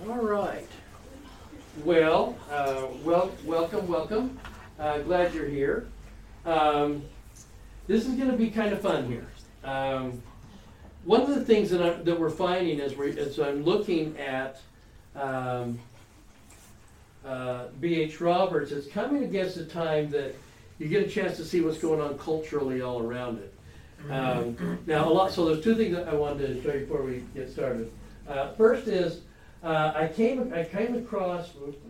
All right. Well, welcome. Glad you're here. This is going to be kind of fun here. One of the things that we're finding as I'm looking at B.H. Roberts, it's coming against a time that you get a chance to see what's going on culturally all around it. Now, so there's two things that I wanted to show you before we get started. First is I came across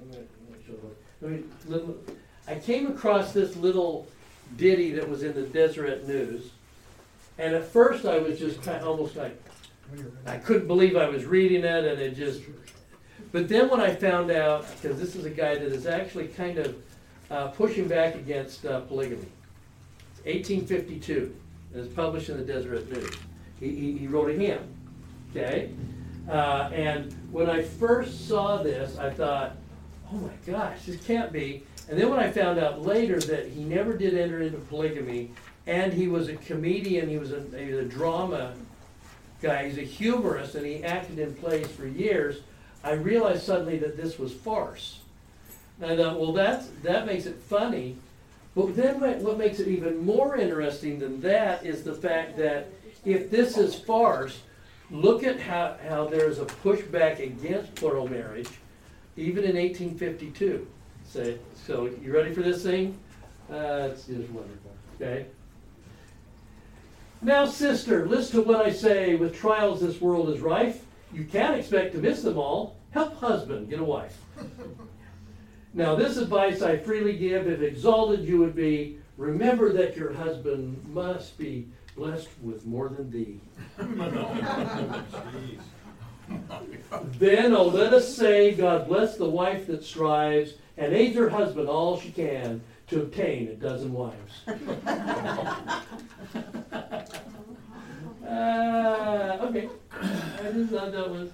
this little ditty that was in the Deseret News, and at first I was just kind of almost like I couldn't believe I was reading it, and it just. But then when I found out, because this is a guy that is actually kind of pushing back against polygamy, 1852, and it's published in the Deseret News. He wrote a hymn, okay. And when I first saw this, I thought, oh my gosh, this can't be. And then when I found out later that he never did enter into polygamy, and he was a comedian, he was a drama guy, he's a humorist, and he acted in plays for years, I realized suddenly that this was farce. And I thought, well, that makes it funny. But then what makes it even more interesting than that is the fact that if this is farce, look at how there's a pushback against plural marriage, even in 1852. So you ready for this thing? It's just wonderful. Okay. Now, sister, listen to what I say. With trials this world is rife. You can't expect to miss them all. Help husband get a wife. Now, this advice I freely give. If exalted you would be, remember that your husband must be blessed with more than thee. Then, oh, let us say, God bless the wife that strives and aids her husband all she can to obtain a dozen wives. Okay. I just thought that was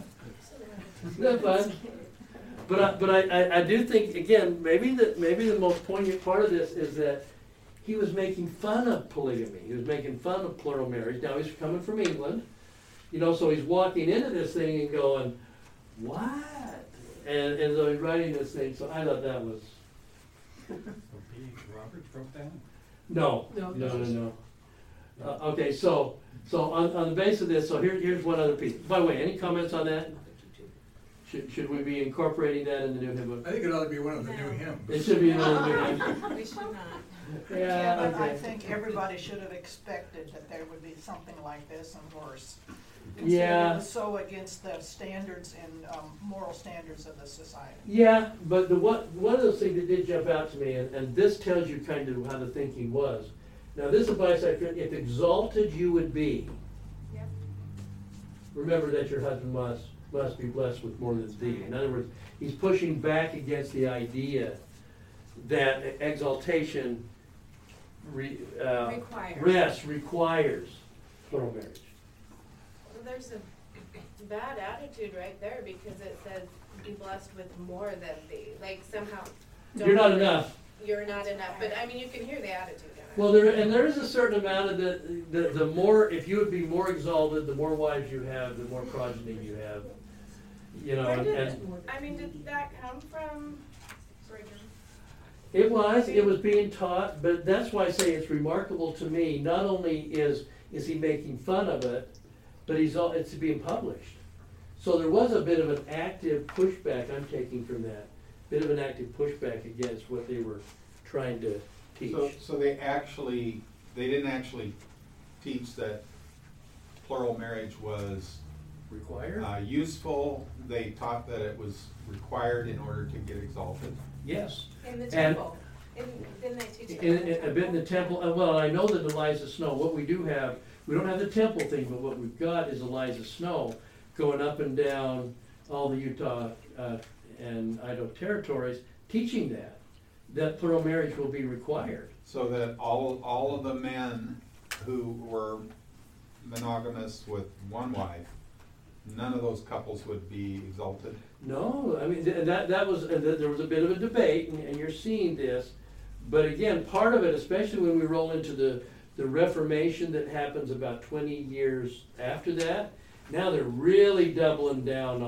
fun. But I do think, again, maybe the most poignant part of this is that he was making fun of polygamy. He was making fun of plural marriage. Now he's coming from England, so he's walking into this thing and going, what? And so he's writing this thing. So I thought that was. So B.H. Roberts wrote that? No. Okay, so on the base of this, so here's one other piece. By the way, any comments on that? Should we be incorporating that in the new hymn book? I think it ought to be one of the new hymns. It should be one of the new hymns. We should not. Yeah, But okay. I think everybody should have expected that there would be something like this and worse. Yeah. It was so against the standards and moral standards of the society. Yeah, but one of those things that did jump out to me, and this tells you kind of how the thinking was. Now, this advice I feel, if exalted you would be, Yep. remember that your husband must be blessed with more than thee. In other words, he's pushing back against the idea that exaltation requires plural marriage. Well, there's a bad attitude right there because it says be blessed with more than thee. Like somehow. You're not enough. You're not enough. But I mean, you can hear the attitude in it. Well, there is a certain amount of the more, if you would be more exalted, the more wives you have, the more progeny you have. Where did that come from? It was being taught, but that's why I say it's remarkable to me. Not only is he making fun of it, but it's being published. So there was a bit of an active pushback I'm taking from that. Bit of an active pushback against what they were trying to teach. So they didn't actually teach that plural marriage was Required? Useful. They taught that it was required in order to get exalted. Yes. In the temple. Didn't they teach it? A bit in the temple. Well, I know that Eliza Snow, what we do have, we don't have the temple thing, but what we've got is Eliza Snow going up and down all the Utah and Idaho territories, teaching that plural marriage will be required. So that all of the men who were monogamous with one wife, none of those couples would be exalted. No, I mean that was there was a bit of a debate, and you're seeing this, but again, part of it, especially when we roll into the Reformation that happens about 20 years after that, now they're really doubling down on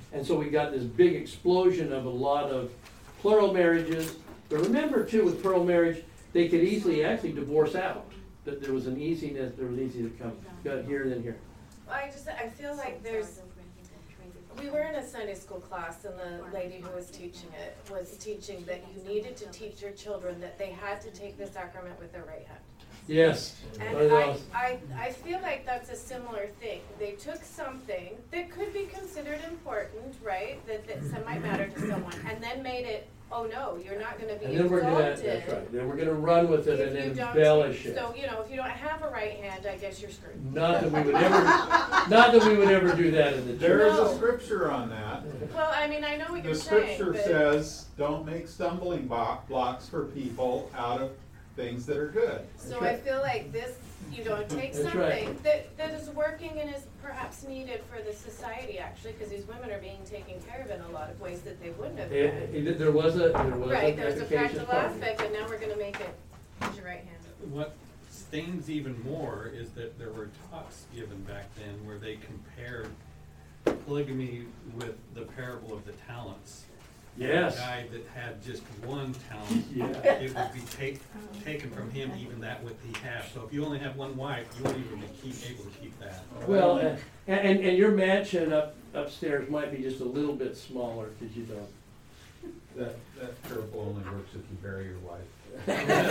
And so we got this big explosion of a lot of plural marriages. But remember too, with plural marriage, they could easily actually divorce out. That there was an easiness, there was easy to come, got here and then here. Well, I feel like we were in a Sunday school class and the lady who was teaching it was teaching that you needed to teach your children that they had to take the sacrament with their right hand. Yes. And I feel like that's a similar thing. They took something that could be considered important, right? That some might matter to someone, and then made it, oh no, you're not gonna be And then we're gonna, exalted. that's right, then we're gonna run with it if and you don't embellish take- it. So, if you don't have a right hand, I guess you're screwed. Not that we would ever do that in the There church. is No. a scripture on that. Well, I mean, I know what you're The saying, scripture but. says, don't make stumbling blocks for people out of things that are good. So I feel like this, take That's right. something that is working and is perhaps needed for the society actually, because these women are being taken care of in a lot of ways that they wouldn't have been. There was a Right, there's a efficacious practical part. aspect, and now we're gonna make it, use your right hand. What stings even more is that there were talks given back then where they compared polygamy with the parable of the talents. Yes. A guy that had just one talent, Yeah. it would be taken from him, even that what he had. So if you only have one wife, you won't even be able to keep that. Well, and your mansion upstairs might be just a little bit smaller, because you don't. That parable only works if you bury your wife.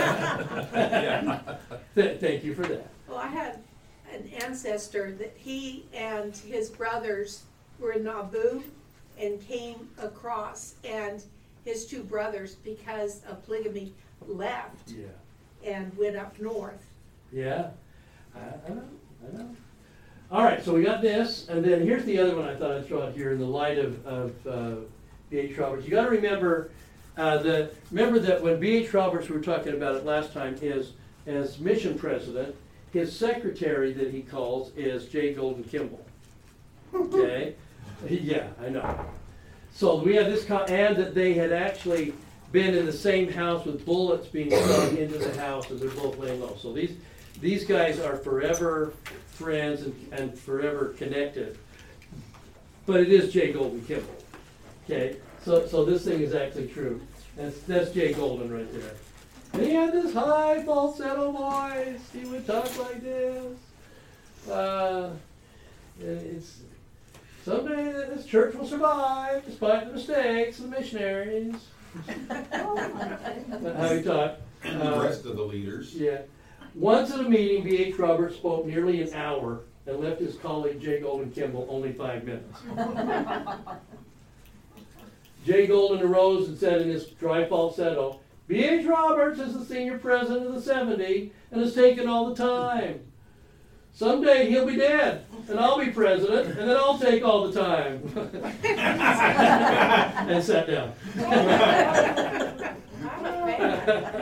Thank you for that. Well, I had an ancestor that he and his brothers were in Nauvoo and came across, and his two brothers, because of polygamy, left Yeah. and went up north. Yeah, I know. All right, so we got this, and then here's the other one I thought I'd throw out here in the light of B.H. Roberts. You gotta remember, remember that when B.H. Roberts, we were talking about it last time, is as mission president, his secretary that he calls is J. Golden Kimball. Okay? Yeah, I know. So we have this, and that they had actually been in the same house with bullets being shot into the house, and they're both laying low. So these guys are forever friends and forever connected. But it is J. Golden Kimball. Okay, so this thing is actually true. That's Jay Golden right there. And he had this high falsetto voice. He would talk like this. It's someday this church will survive despite the mistakes of the missionaries. That's how he talked. And the rest of the leaders. Yeah. Once at a meeting, B.H. Roberts spoke nearly an hour and left his colleague J. Golden Kimball only 5 minutes. J. Golden arose and said in his dry falsetto, B.H. Roberts is the senior president of the 70 and has taken all the time. Someday he'll be dead, and I'll be president, and then I'll take all the time. And sat down. I'm a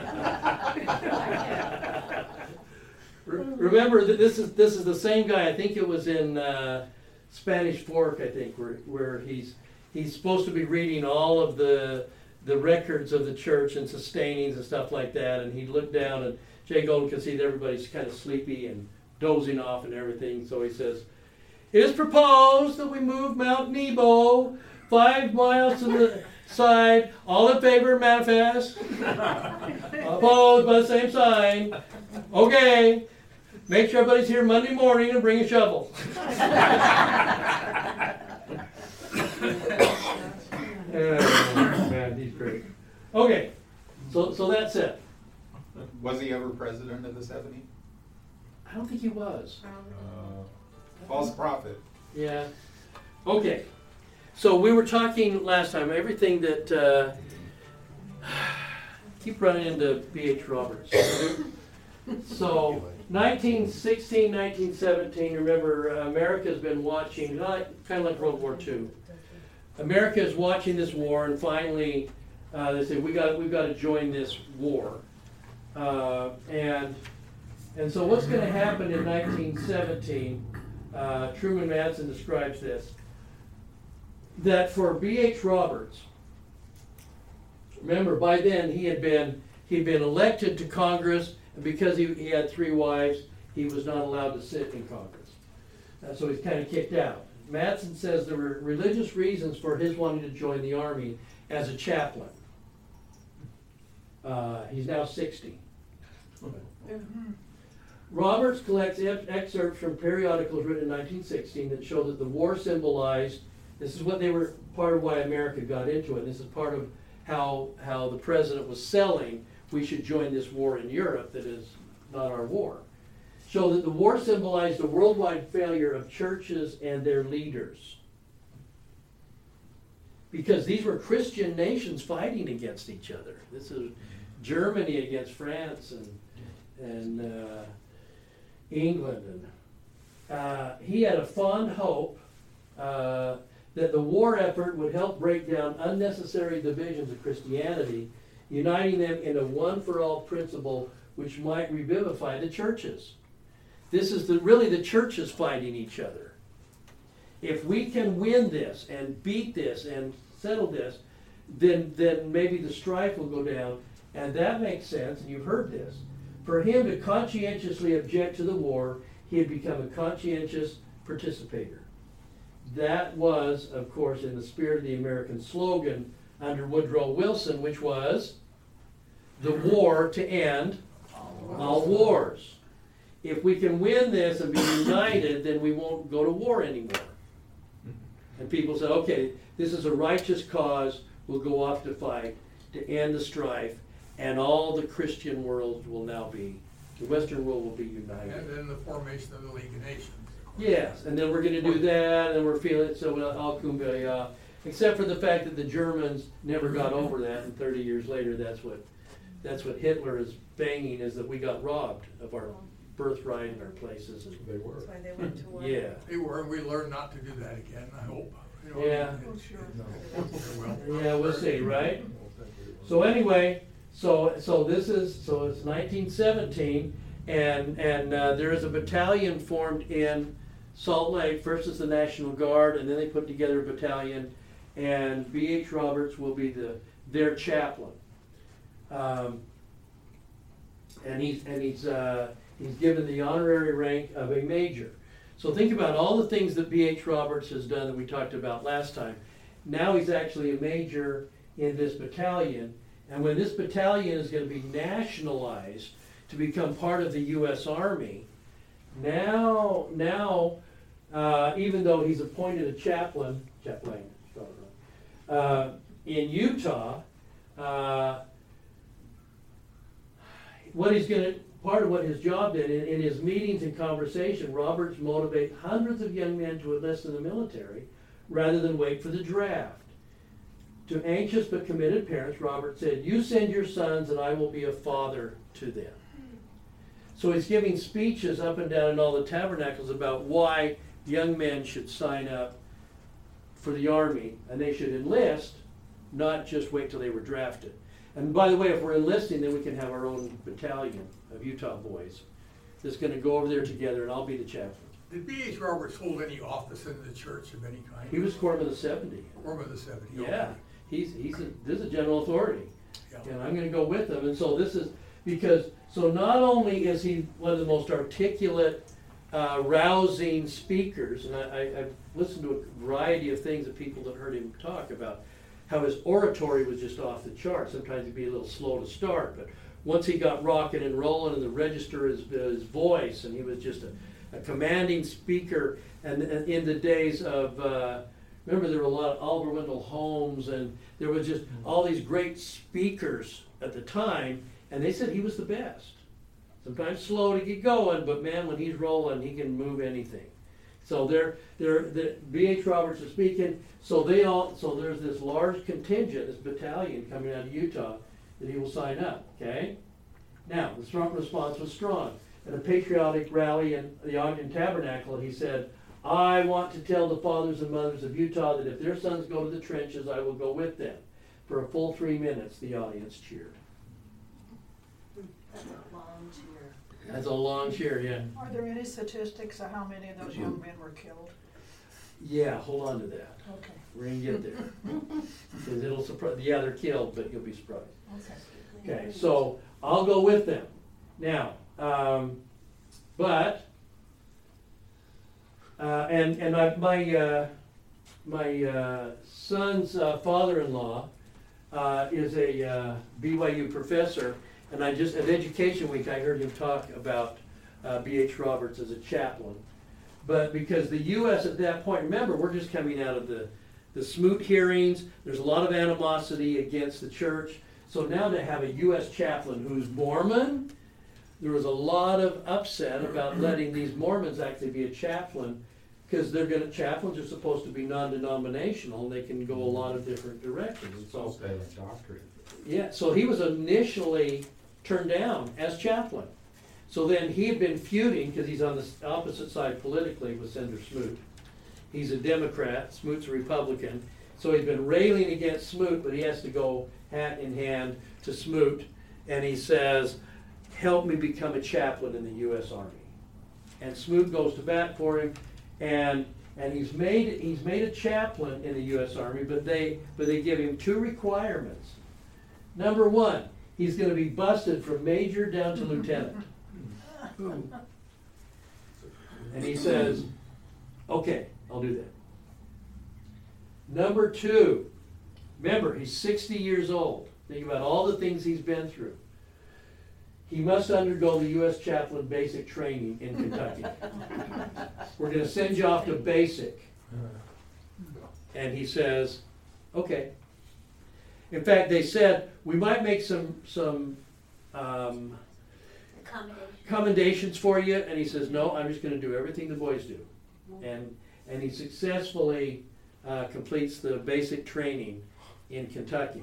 fan. Remember, this is the same guy. I think it was in Spanish Fork. I think where he's supposed to be reading all of the records of the church and sustainings and stuff like that. And he looked down, and Jay Golden could see that everybody's kind of sleepy and dozing off and everything. So he says, "It is proposed that we move Mount Nebo 5 miles to the side. All in favor, manifest. Opposed by the same sign. Okay. Make sure everybody's here Monday morning and bring a shovel." Man, he's great. Okay, so that's it. Was he ever president of the 70? I don't think he was. False prophet. Yeah. Okay. So we were talking last time, everything that, keep running into B.H. Roberts. So 1916, 1917, remember, America's been watching, kind of like World War II. America is watching this war, and finally they say, we've got to join this war. And so what's going to happen in 1917, Truman Madsen describes this, that for B.H. Roberts, remember by then he'd been elected to Congress, and because he had 3 wives, he was not allowed to sit in Congress. So he's kind of kicked out. Madsen says there were religious reasons for his wanting to join the Army as a chaplain. He's now 60. Roberts collects excerpts from periodicals written in 1916 that show that the war symbolized, this is what they were, part of why America got into it. This is part of how the president was selling, we should join this war in Europe that is not our war. Show that the war symbolized the worldwide failure of churches and their leaders. Because these were Christian nations fighting against each other. This is Germany against France and England. And he had a fond hope that the war effort would help break down unnecessary divisions of Christianity, uniting them in a one-for-all principle which might revivify the churches. This is really the churches fighting each other. If we can win this and beat this and settle this, then maybe the strife will go down. And that makes sense, and you've heard this. For him to conscientiously object to the war, he had become a conscientious participator. That was, of course, in the spirit of the American slogan under Woodrow Wilson, which was, the war to end all wars. If we can win this and be united, then we won't go to war anymore. And people said, okay, this is a righteous cause, we'll go off to fight to end the strife, and all the Christian world will now be, the Western world will be united. And then the formation of the League of Nations. Yes, and then we're going to do that, and we're feeling it, so all kumbaya. Except for the fact that the Germans never got over that, and 30 years later, that's what Hitler is banging, is that we got robbed of our birthright and our places. And They were. That's why they went to war. yeah, They were, and we learned not to do that again, I hope. You know, Yeah. Oh, sure. yeah, we'll see, right? So anyway, so it's 1917, and there is a battalion formed in Salt Lake. First is the National Guard, and then they put together a battalion, and B.H. Roberts will be their chaplain. And he's given the honorary rank of a major. So think about all the things that B.H. Roberts has done that we talked about last time. Now he's actually a major in this battalion, and when this battalion is going to be nationalized to become part of the U.S. Army, now even though he's appointed a chaplain in Utah, part of what his job did, in his meetings and conversation, Roberts motivate hundreds of young men to enlist in the military rather than wait for the draft. To anxious but committed parents, Roberts said, "You send your sons and I will be a father to them." So he's giving speeches up and down in all the tabernacles about why young men should sign up for the Army, and they should enlist, not just wait till they were drafted. And by the way, if we're enlisting, then we can have our own battalion of Utah boys that's going to go over there together, and I'll be the chaplain. Did B.H. Roberts hold any office in the church of any kind? He was Corpsman of the 70. Corpsman of the 70. Yeah, this is a general authority, Yeah. and I'm going to go with him. And so this is because, so not only is he one of the most articulate, rousing speakers, and I've listened to a variety of things of people that heard him talk about how his oratory was just off the chart. Sometimes he'd be a little slow to start, but once he got rocking and rolling and the register his voice, and he was just a commanding speaker. And in the days of, remember there were a lot of Oliver Wendell Holmes, and there was just all these great speakers at the time, and they said he was the best. Sometimes slow to get going, but man, when he's rolling, he can move anything. So B.H. Roberts is speaking. So there's this large contingent, this battalion coming out of Utah that he will sign up. Okay. Now the response was strong. At a patriotic rally in the Ogden Tabernacle, he said, "I want to tell the fathers and mothers of Utah that if their sons go to the trenches, I will go with them." For a full 3 minutes, the audience cheered. That's a long cheer. That's a long cheer, yeah. Are there any statistics of how many of those young men were killed? Yeah, hold on to that. Okay, We're gonna get there. Because it'll surprise, yeah, they're killed, but you'll be surprised. okay. Okay, so I'll go with them. Now, but My son's father-in-law is a BYU professor, and at Education Week, I heard him talk about B.H. Roberts as a chaplain. But because the U.S. at that point, remember, we're just coming out of the Smoot hearings, there's a lot of animosity against the church. So now to have a U.S. chaplain who's Mormon, there was a lot of upset about letting these Mormons actually be a chaplain, because chaplains are supposed to be non-denominational, and they can go a lot of different directions. And so, Supposed to have a doctorate. yeah, so he was initially turned down as chaplain. So then he had been feuding, because he's on the opposite side politically with Senator Smoot. He's a Democrat, Smoot's a Republican. So he's been railing against Smoot, but he has to go hat in hand to Smoot, and he says, help me become a chaplain in the U.S. Army. And Smoot goes to bat for him, and he's made a chaplain in the U.S. Army, but they give him 2 requirements. Number 1, he's going to be busted from major down to lieutenant. And he says, okay, I'll do that. Number 2, remember, he's 60 years old. Think about all the things he's been through. He must undergo the U.S. chaplain basic training in Kentucky. We're going to send you off to basic. And he says, okay. In fact, they said, we might make some commendations for you. And he says, no, I'm just going to do everything the boys do. And he successfully completes the basic training in Kentucky.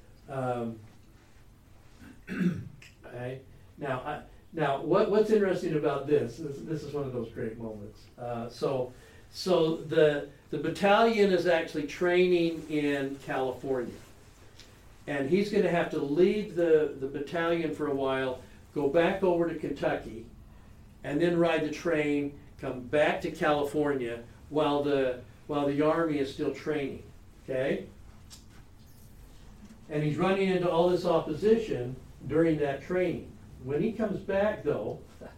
Okay. Now, what's interesting about this is one of those great moments. So the battalion is actually training in California, and he's going to have to leave the battalion for a while, go back over to Kentucky, and then ride the train, come back to California while the Army is still training. Okay, and he's running into all this opposition during that training. When he comes back, though,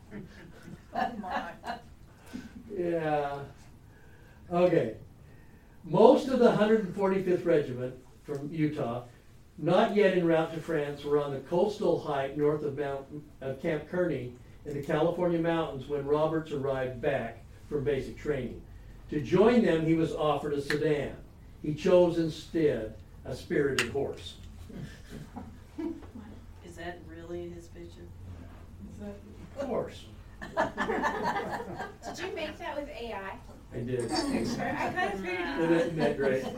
yeah, okay. Most of the 145th Regiment from Utah, not yet en route to France, were on the coastal hike north of Camp Kearney in the California mountains when Roberts arrived back from basic training. To join them, he was offered a sedan. He chose instead a spirited horse. Is that really his picture? Of course. Did you make that with AI? I did. I kind of figured you Isn't that great?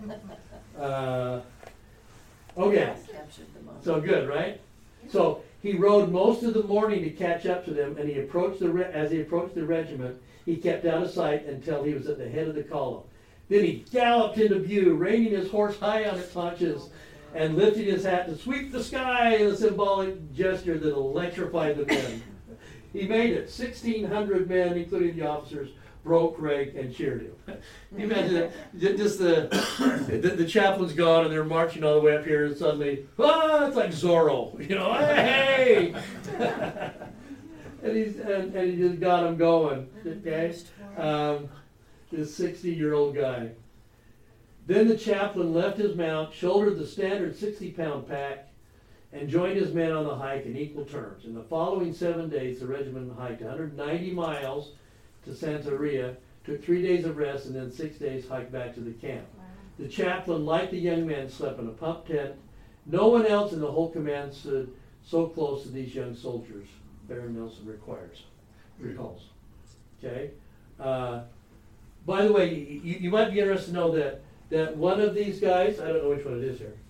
Okay, so good, right? So he rode most of the morning to catch up to them, and as he approached the regiment, he kept out of sight until he was at the head of the column. Then he galloped into view, reining his horse high on its haunches, and lifting his hat to sweep the sky in a symbolic gesture that electrified the men. He made it. 1,600 men, including the officers, broke rank and cheered him. Can you imagine that? Just the chaplain's gone, and they're marching all the way up here, and suddenly, it's like Zorro, hey! and he just got him going. Okay, this 60-year-old guy. Then the chaplain left his mount, shouldered the standard 60-pound pack, and joined his men on the hike in equal terms. In the following 7 days, the regiment hiked 190 miles to Santeria, took 3 days of rest, and then 6 days hiked back to the camp. Wow. The chaplain, like the young men, slept in a pump tent. No one else in the whole command stood so close to these young soldiers. Baron Nelson recalls. Okay? By the way, you might be interested to know that one of these guys, I don't know which one it is here.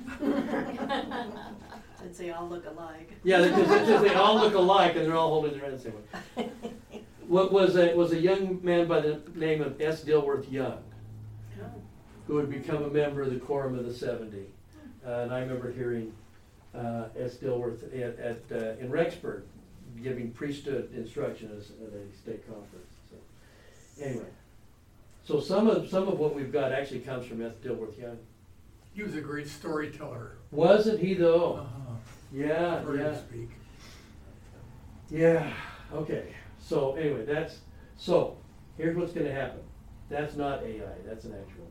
Since they all look alike. Yeah, they all look alike, and they're all holding their hands the same way. What was a young man by the name of S. Dilworth Young, who would become a member of the Quorum of the 70. And I remember hearing S. Dilworth in Rexburg giving priesthood instruction at a state conference. So, anyway, so some of what we've got actually comes from S. Dilworth Young. He was a great storyteller. Wasn't he though? Yeah, Heard yeah. him speak. Yeah. Okay. So anyway, Here's what's gonna happen. That's not AI, that's an actual.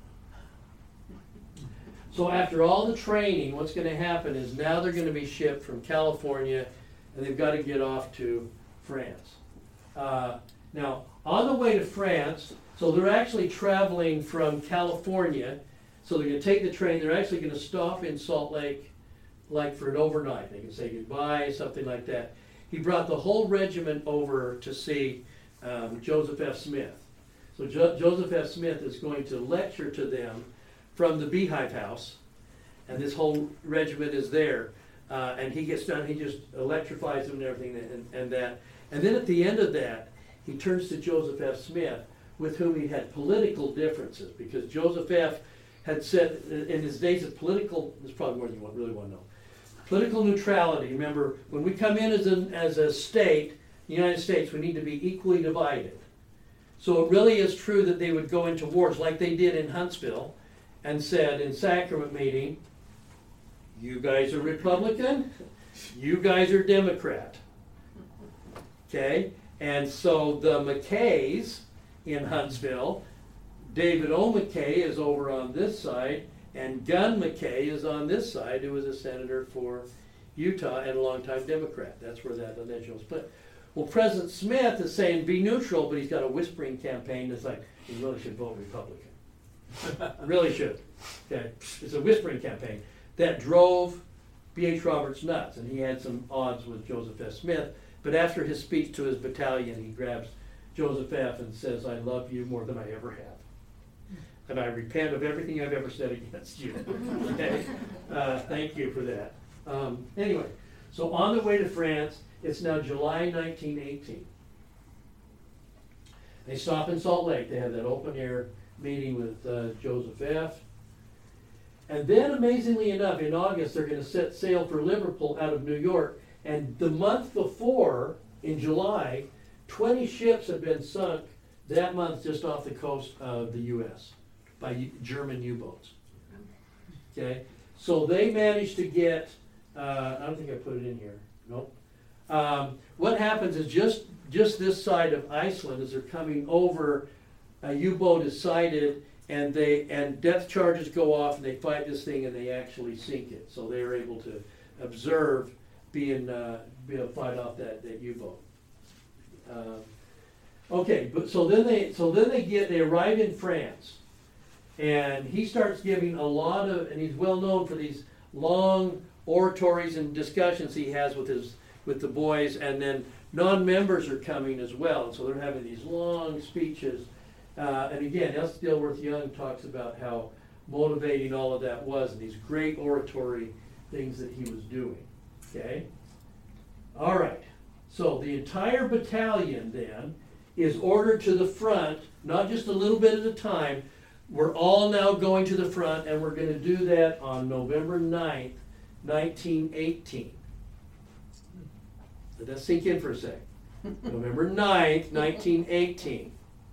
So after all the training, what's gonna happen is now they're gonna be shipped from California and they've gotta get off to France. Now, on the way to France, so they're actually traveling from California, so they're gonna take the train, they're actually gonna stop in Salt Lake, like for an overnight, they can say goodbye, something like that. He brought the whole regiment over to see Joseph F. Smith. So Joseph F. Smith is going to lecture to them from the Beehive House, and this whole regiment is there. And he gets done, he just electrifies them and everything and that. And then at the end of that, he turns to Joseph F. Smith, with whom he had political differences, because Joseph F. had said in his days of political, this is probably more than you really want to know, political neutrality. Remember, when we come in as a state, the United States, we need to be equally divided. So it really is true that they would go into wars like they did in Huntsville and said in sacrament meeting, you guys are Republican, you guys are Democrat. Okay? And so the McKays in Huntsville, David O. McKay is over on this side, and Gunn McKay is on this side, who was a senator for Utah and a longtime Democrat. That's where that initial split. Well, President Smith is saying be neutral, but he's got a whispering campaign that's like, you really should vote Republican. Really should. Okay? It's a whispering campaign that drove B.H. Roberts nuts, and he had some odds with Joseph F. Smith. But after his speech to his battalion, he grabs Joseph F. and says, I love you more than I ever have. And I repent of everything I've ever said against you. Okay? Thank you for that. Anyway, so on the way to France, it's now July 1918. They stop in Salt Lake. They have that open air meeting with Joseph F. And then, amazingly enough, in August, they're going to set sail for Liverpool out of New York. And the month before, in July, 20 ships had been sunk that month just off the coast of the U.S. by German U-boats. Okay? So they managed to get, I don't think I put it in here. Nope. What happens is just this side of Iceland, as they're coming over, a U-boat is sighted, and depth charges go off, and they fight this thing, and they actually sink it. So they're able to observe be able to fight off that U-boat. Okay, but so then they arrive in France, and he starts giving a lot of, and he's well known for these long oratories and discussions he has with the boys, and then non-members are coming as well, and so they're having these long speeches. And again, S. Dilworth Young talks about how motivating all of that was, and these great oratory things that he was doing. Okay? All right. So the entire battalion then is ordered to the front, not just a little bit at a time. We're all now going to the front, and we're going to do that on November 9th, 1918. Let that sink in for a sec. November 9th, 1918.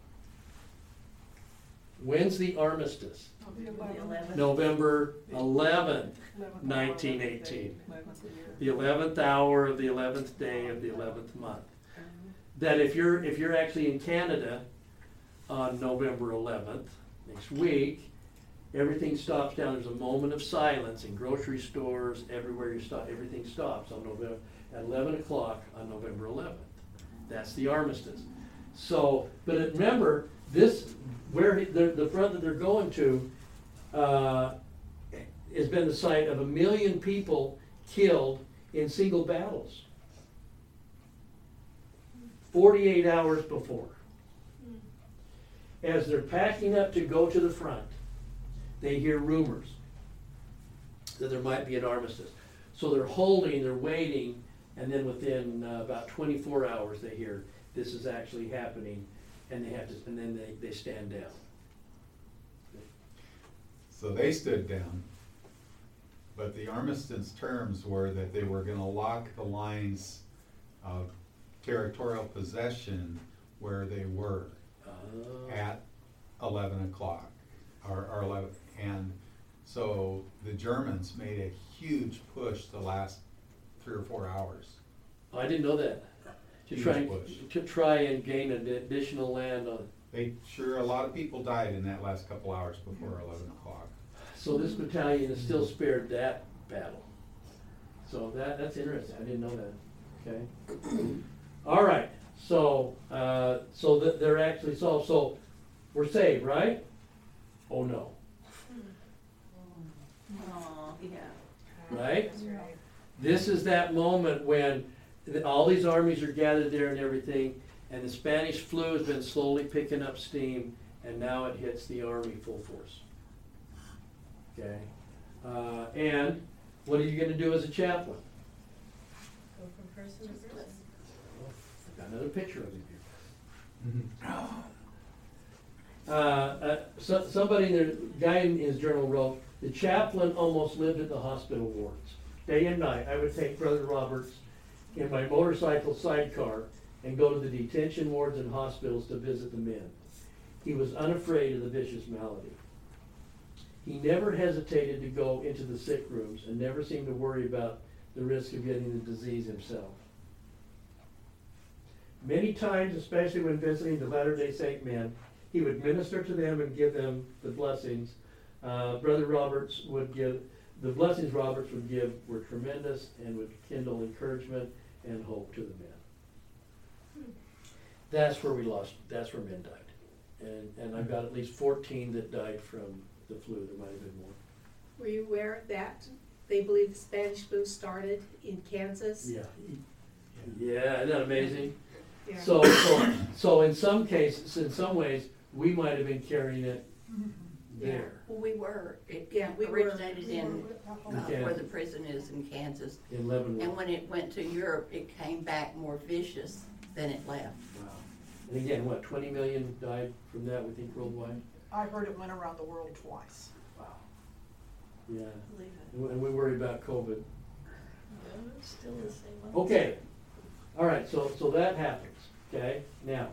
When's the armistice? November 11th, 1918. The 11th hour of the 11th day of the 11th month. That if you're actually in Canada on November 11th, next week, everything stops down. There's a moment of silence in grocery stores, everywhere you stop, everything stops on November at 11 o'clock on November 11th. That's the armistice. So, but remember, this where the front that they're going to has been the site of 1 million people killed in single battles. 48 hours before. As they're packing up to go to the front, they hear rumors that there might be an armistice. So they're waiting, and then within about 24 hours they hear this is actually happening, and then they stand down. So they stood down, but the armistice terms were that they were going to lock the lines of territorial possession where they were at 11 o'clock or 11, and so the Germans made a huge push the last 3 or 4 hours. Oh, I didn't know that. to Huge try, push. to try and gain additional land on. A lot of people died in that last couple hours before 11 o'clock. So this battalion is still spared that battle. So that's interesting, I didn't know that, okay? All right, so, that they're actually solved, so we're saved, right? Oh, no, Oh, yeah. right? This is that moment when all these armies are gathered there and everything, and the Spanish flu has been slowly picking up steam, and now it hits the army full force. Okay? And what are you gonna do as a chaplain? Go from person to person. Got another picture of him here. Somebody, the guy in his journal wrote, the chaplain almost lived at the hospital wards. Day and night, I would take Brother Roberts in my motorcycle sidecar and go to the detention wards and hospitals to visit the men. He was unafraid of the vicious malady. He never hesitated to go into the sick rooms and never seemed to worry about the risk of getting the disease himself. Many times, especially when visiting the Latter-day Saint men, he would minister to them and give them the blessings. Brother Roberts would give, the blessings Roberts would give were tremendous and would kindle encouragement and hope to the men. That's where that's where men died. And I've got at least 14 that died from the flu, there might have been more. Were you aware that they believe the Spanish flu started in Kansas? Yeah, isn't that amazing? Yeah. So in some cases, in some ways, we might have been carrying it there. Well, we were. It Yeah, we were. originated in Okay. where the prison is in Kansas. In Leavenworth. And when it went to Europe, it came back more vicious than it left. Wow. And again, what, 20 million died from that, we think, worldwide? I heard it went around the world twice. Wow. Yeah, Believe it. and we worry about COVID. Still the same one. Okay, all right, so that happens, okay, now.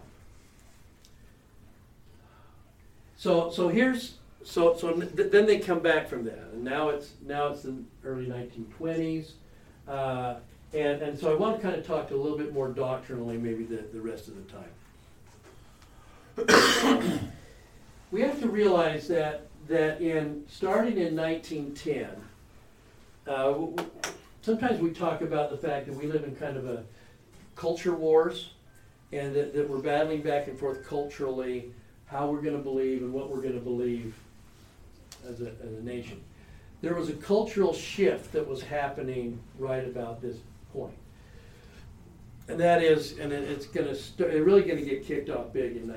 Then they come back from that, and now it's the early 1920s. And so I want to kind of talk a little bit more doctrinally, maybe the rest of the time. We have to realize that starting in 1910, sometimes we talk about the fact that we live in kind of a culture wars, and that we're battling back and forth culturally how we're going to believe and what we're going to believe as a nation. There was a cultural shift that was happening right about this point. And that is, and it's really going to get kicked off big in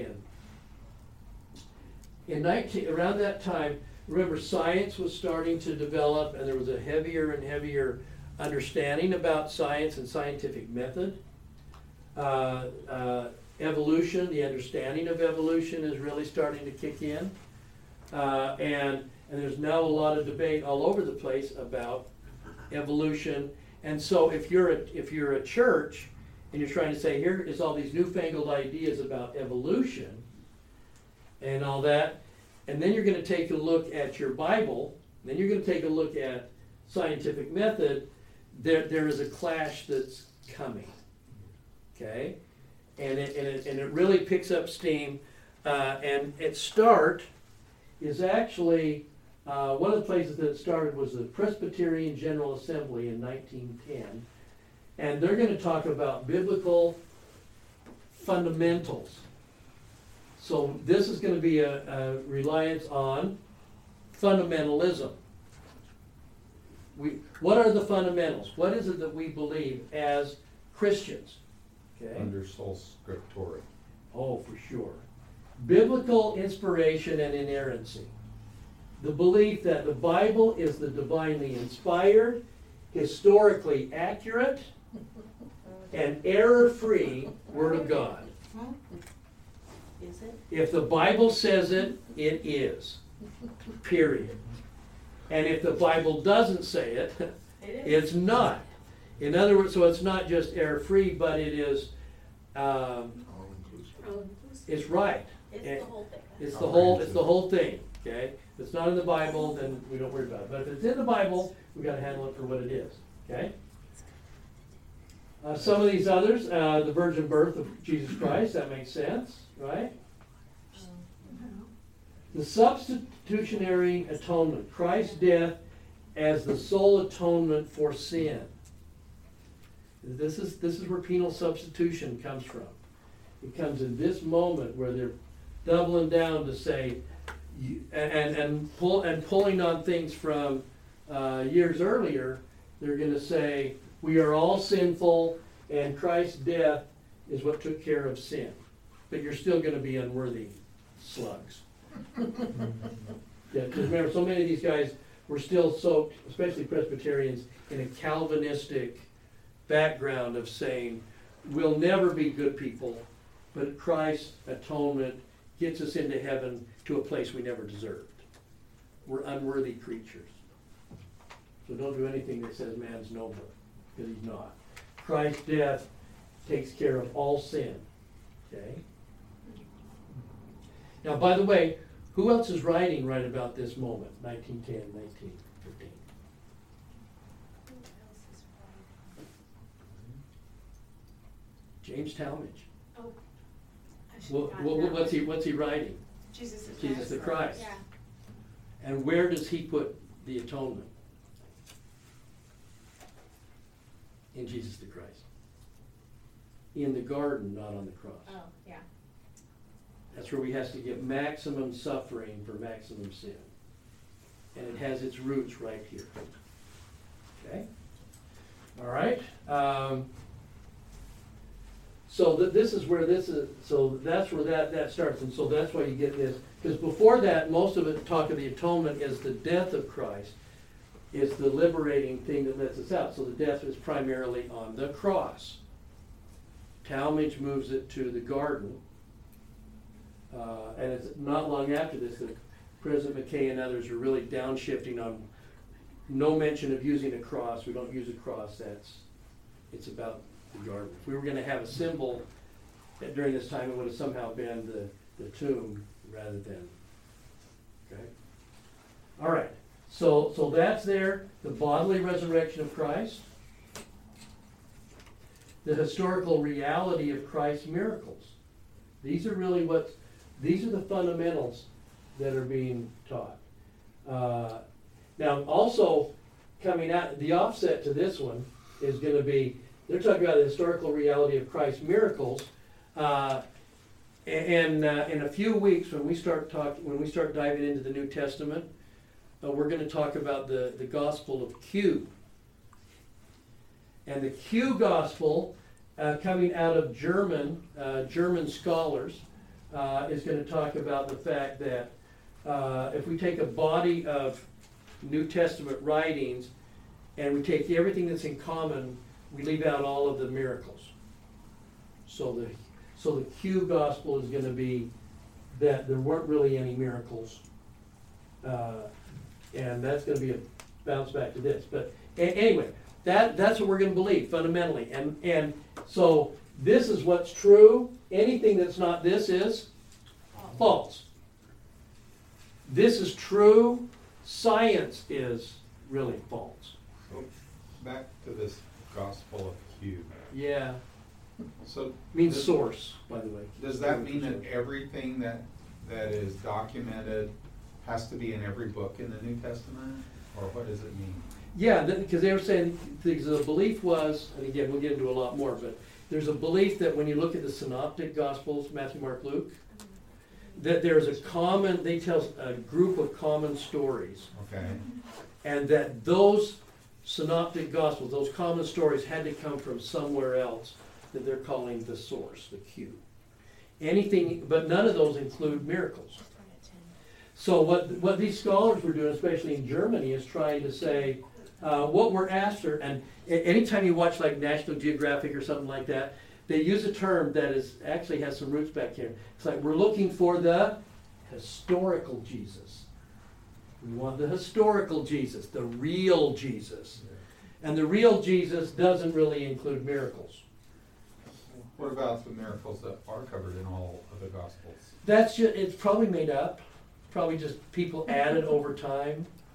1910. Around that time, remember, science was starting to develop, and there was a heavier and heavier understanding about science and scientific method. Evolution, the understanding of evolution is really starting to kick in. And there's now a lot of debate all over the place about evolution. And so if you're a church and you're trying to say, here is all these newfangled ideas about evolution and all that, and then you're going to take a look at your Bible, then you're going to take a look at scientific method, there is a clash that's coming. Okay? And it really picks up steam. And its start is actually, one of the places that it started was the Presbyterian General Assembly in 1910. And they're going to talk about biblical fundamentals. So this is going to be a reliance on fundamentalism. What are the fundamentals? What is it that we believe as Christians? Okay. Under sol scriptura. Oh, for sure. Biblical inspiration and inerrancy. The belief that the Bible is the divinely inspired, historically accurate, and error-free Word of God. Is it? If the Bible says it, it is. Period. And if the Bible doesn't say it, it's not. In other words, so it's not just error-free, but it is, it's right. It's the whole thing. It's the whole thing, okay? If it's not in the Bible, then we don't worry about it. But if it's in the Bible, we've got to handle it for what it is, okay? Some of these others, the virgin birth of Jesus Christ, that makes sense, right? The substitutionary atonement, Christ's death as the sole atonement for sin. This is where penal substitution comes from. It comes in this moment where they're doubling down to say, and pulling on things from years earlier. They're going to say, we are all sinful, and Christ's death is what took care of sin. But you're still going to be unworthy slugs. Yeah, because remember, so many of these guys were still soaked, especially Presbyterians, in a Calvinistic background of saying, we'll never be good people, but Christ's atonement gets us into heaven to a place we never deserved. We're unworthy creatures. So don't do anything that says man's noble, because he's not. Christ's death takes care of all sin. Okay? Now, by the way, who else is writing right about this moment, 1910, 1915? James Talmage. Oh, I should have Well, gotten that one. what's he writing? Jesus the Christ. Jesus the Christ. Yeah. And where does he put the atonement? In Jesus the Christ. In the garden, not on the cross. Oh, yeah. That's where we has to get maximum suffering for maximum sin. And it has its roots right here. Okay? All right? So this is where this is, so that's where that starts. And so that's why you get this. Because before that, most of it, talk of the atonement, is the death of Christ. It's the liberating thing that lets us out. So the death is primarily on the cross. Talmage moves it to the garden. And it's not long after this that President McKay and others are really downshifting on no mention of using a cross. We don't use a cross. It's about the garden. If we were going to have a symbol during this time, it would have somehow been the tomb rather than. Okay. All right. So that's there. The bodily resurrection of Christ. The historical reality of Christ's miracles. These are really these are the fundamentals that are being taught. Now, also coming out, the offset to this one is going to be, they're talking about the historical reality of Christ's miracles. And in a few weeks, when we start diving into the New Testament, we're going to talk about the Gospel of Q. And the Q Gospel, coming out of German scholars, is going to talk about the fact that if we take a body of New Testament writings and we take everything that's in common, we leave out all of the miracles. So the Q Gospel is going to be that there weren't really any miracles. And that's going to be a bounce back to this. But anyway, that's what we're going to believe fundamentally. And so this is what's true. Anything that's not this is false. This is true. Science is really false. So back to this Gospel of Q. Yeah. So Means does- source, by the way. Does that mean that everything that is documented has to be in every book in the New Testament? Or what does it mean? Yeah, because they were saying, because the belief was, and again, we'll get into a lot more, but there's a belief that when you look at the synoptic Gospels, Matthew, Mark, Luke, that there's they tell a group of common stories. Okay. And that those synoptic Gospels, those common stories, had to come from somewhere else that they're calling the source, the Q. Anything, but none of those include miracles. So what these scholars were doing, especially in Germany, is trying to say what we're after. And anytime you watch like National Geographic or something like that, they use a term that actually has some roots back here. It's like we're looking for the historical Jesus. We want the historical Jesus, the real Jesus. And the real Jesus doesn't really include miracles. What about the miracles that are covered in all of the Gospels? That's just, it's probably made up. Probably just people added over time.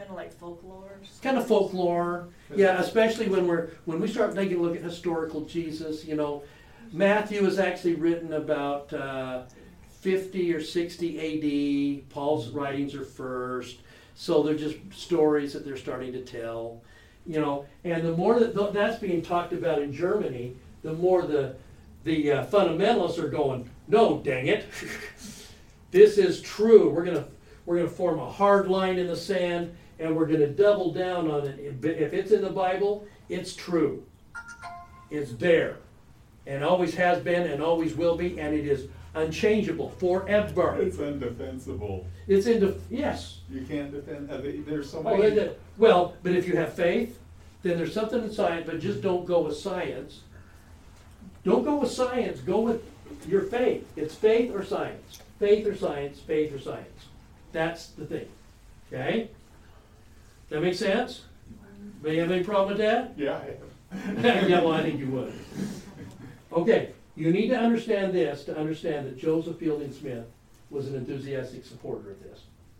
Kinda like folklore. kind of folklore. Yeah, especially when we start taking a look at historical Jesus, you know, Matthew is actually written about 50 or 60 AD. Paul's writings are first, so they're just stories that they're starting to tell, you know. And the more that that's being talked about in Germany, the more the fundamentalists are going, no, dang it, this is true. We're gonna form a hard line in the sand, and we're gonna double down on it. If it's in the Bible, it's true. It's there, and always has been, and always will be, and it is unchangeable forever. It's undefensible. It's yes. You can't defend, there's so Oh, many. well, but if you have faith, then there's something in science, but just don't go with science. Don't go with science, go with your faith. It's faith or science. Faith or science, faith or science. That's the thing. Okay? That make sense? May you have any problem with that? Yeah, I have. Yeah, well, I think you would. Okay, you need to understand this to understand that Joseph Fielding Smith was an enthusiastic supporter of this.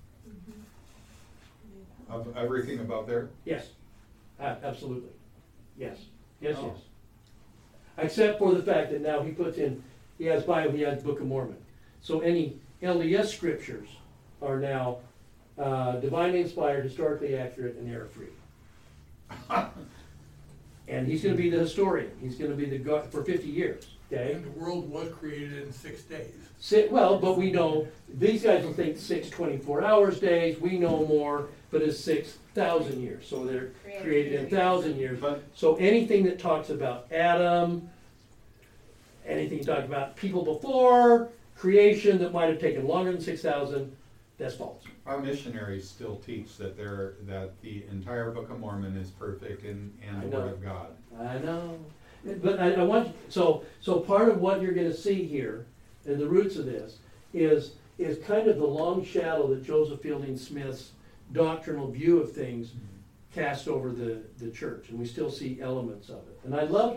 Of everything about there? Yes, absolutely. Yes, yes, Oh. yes. Except for the fact that now he puts in, he has Bible, he has Book of Mormon. So any LDS scriptures are now divinely inspired, historically accurate, and error-free. And he's going to be the historian. He's going to be the God for 50 years. Okay. And the world was created in 6 days. Well, but we know these guys will think 6 24-hour days. We know more, but it's 6,000 years. So they're created in 1,000 years. But So anything that talks about Adam, anything talking about people before creation that might have taken longer than 6,000, that's false. our missionaries still teach that the entire Book of Mormon is perfect and I the know. Word of God. I know, but I want, so part of what you're gonna see here, and the roots of this, is kind of the long shadow that Joseph Fielding Smith's doctrinal view of things cast over the church, and we still see elements of it. And I love,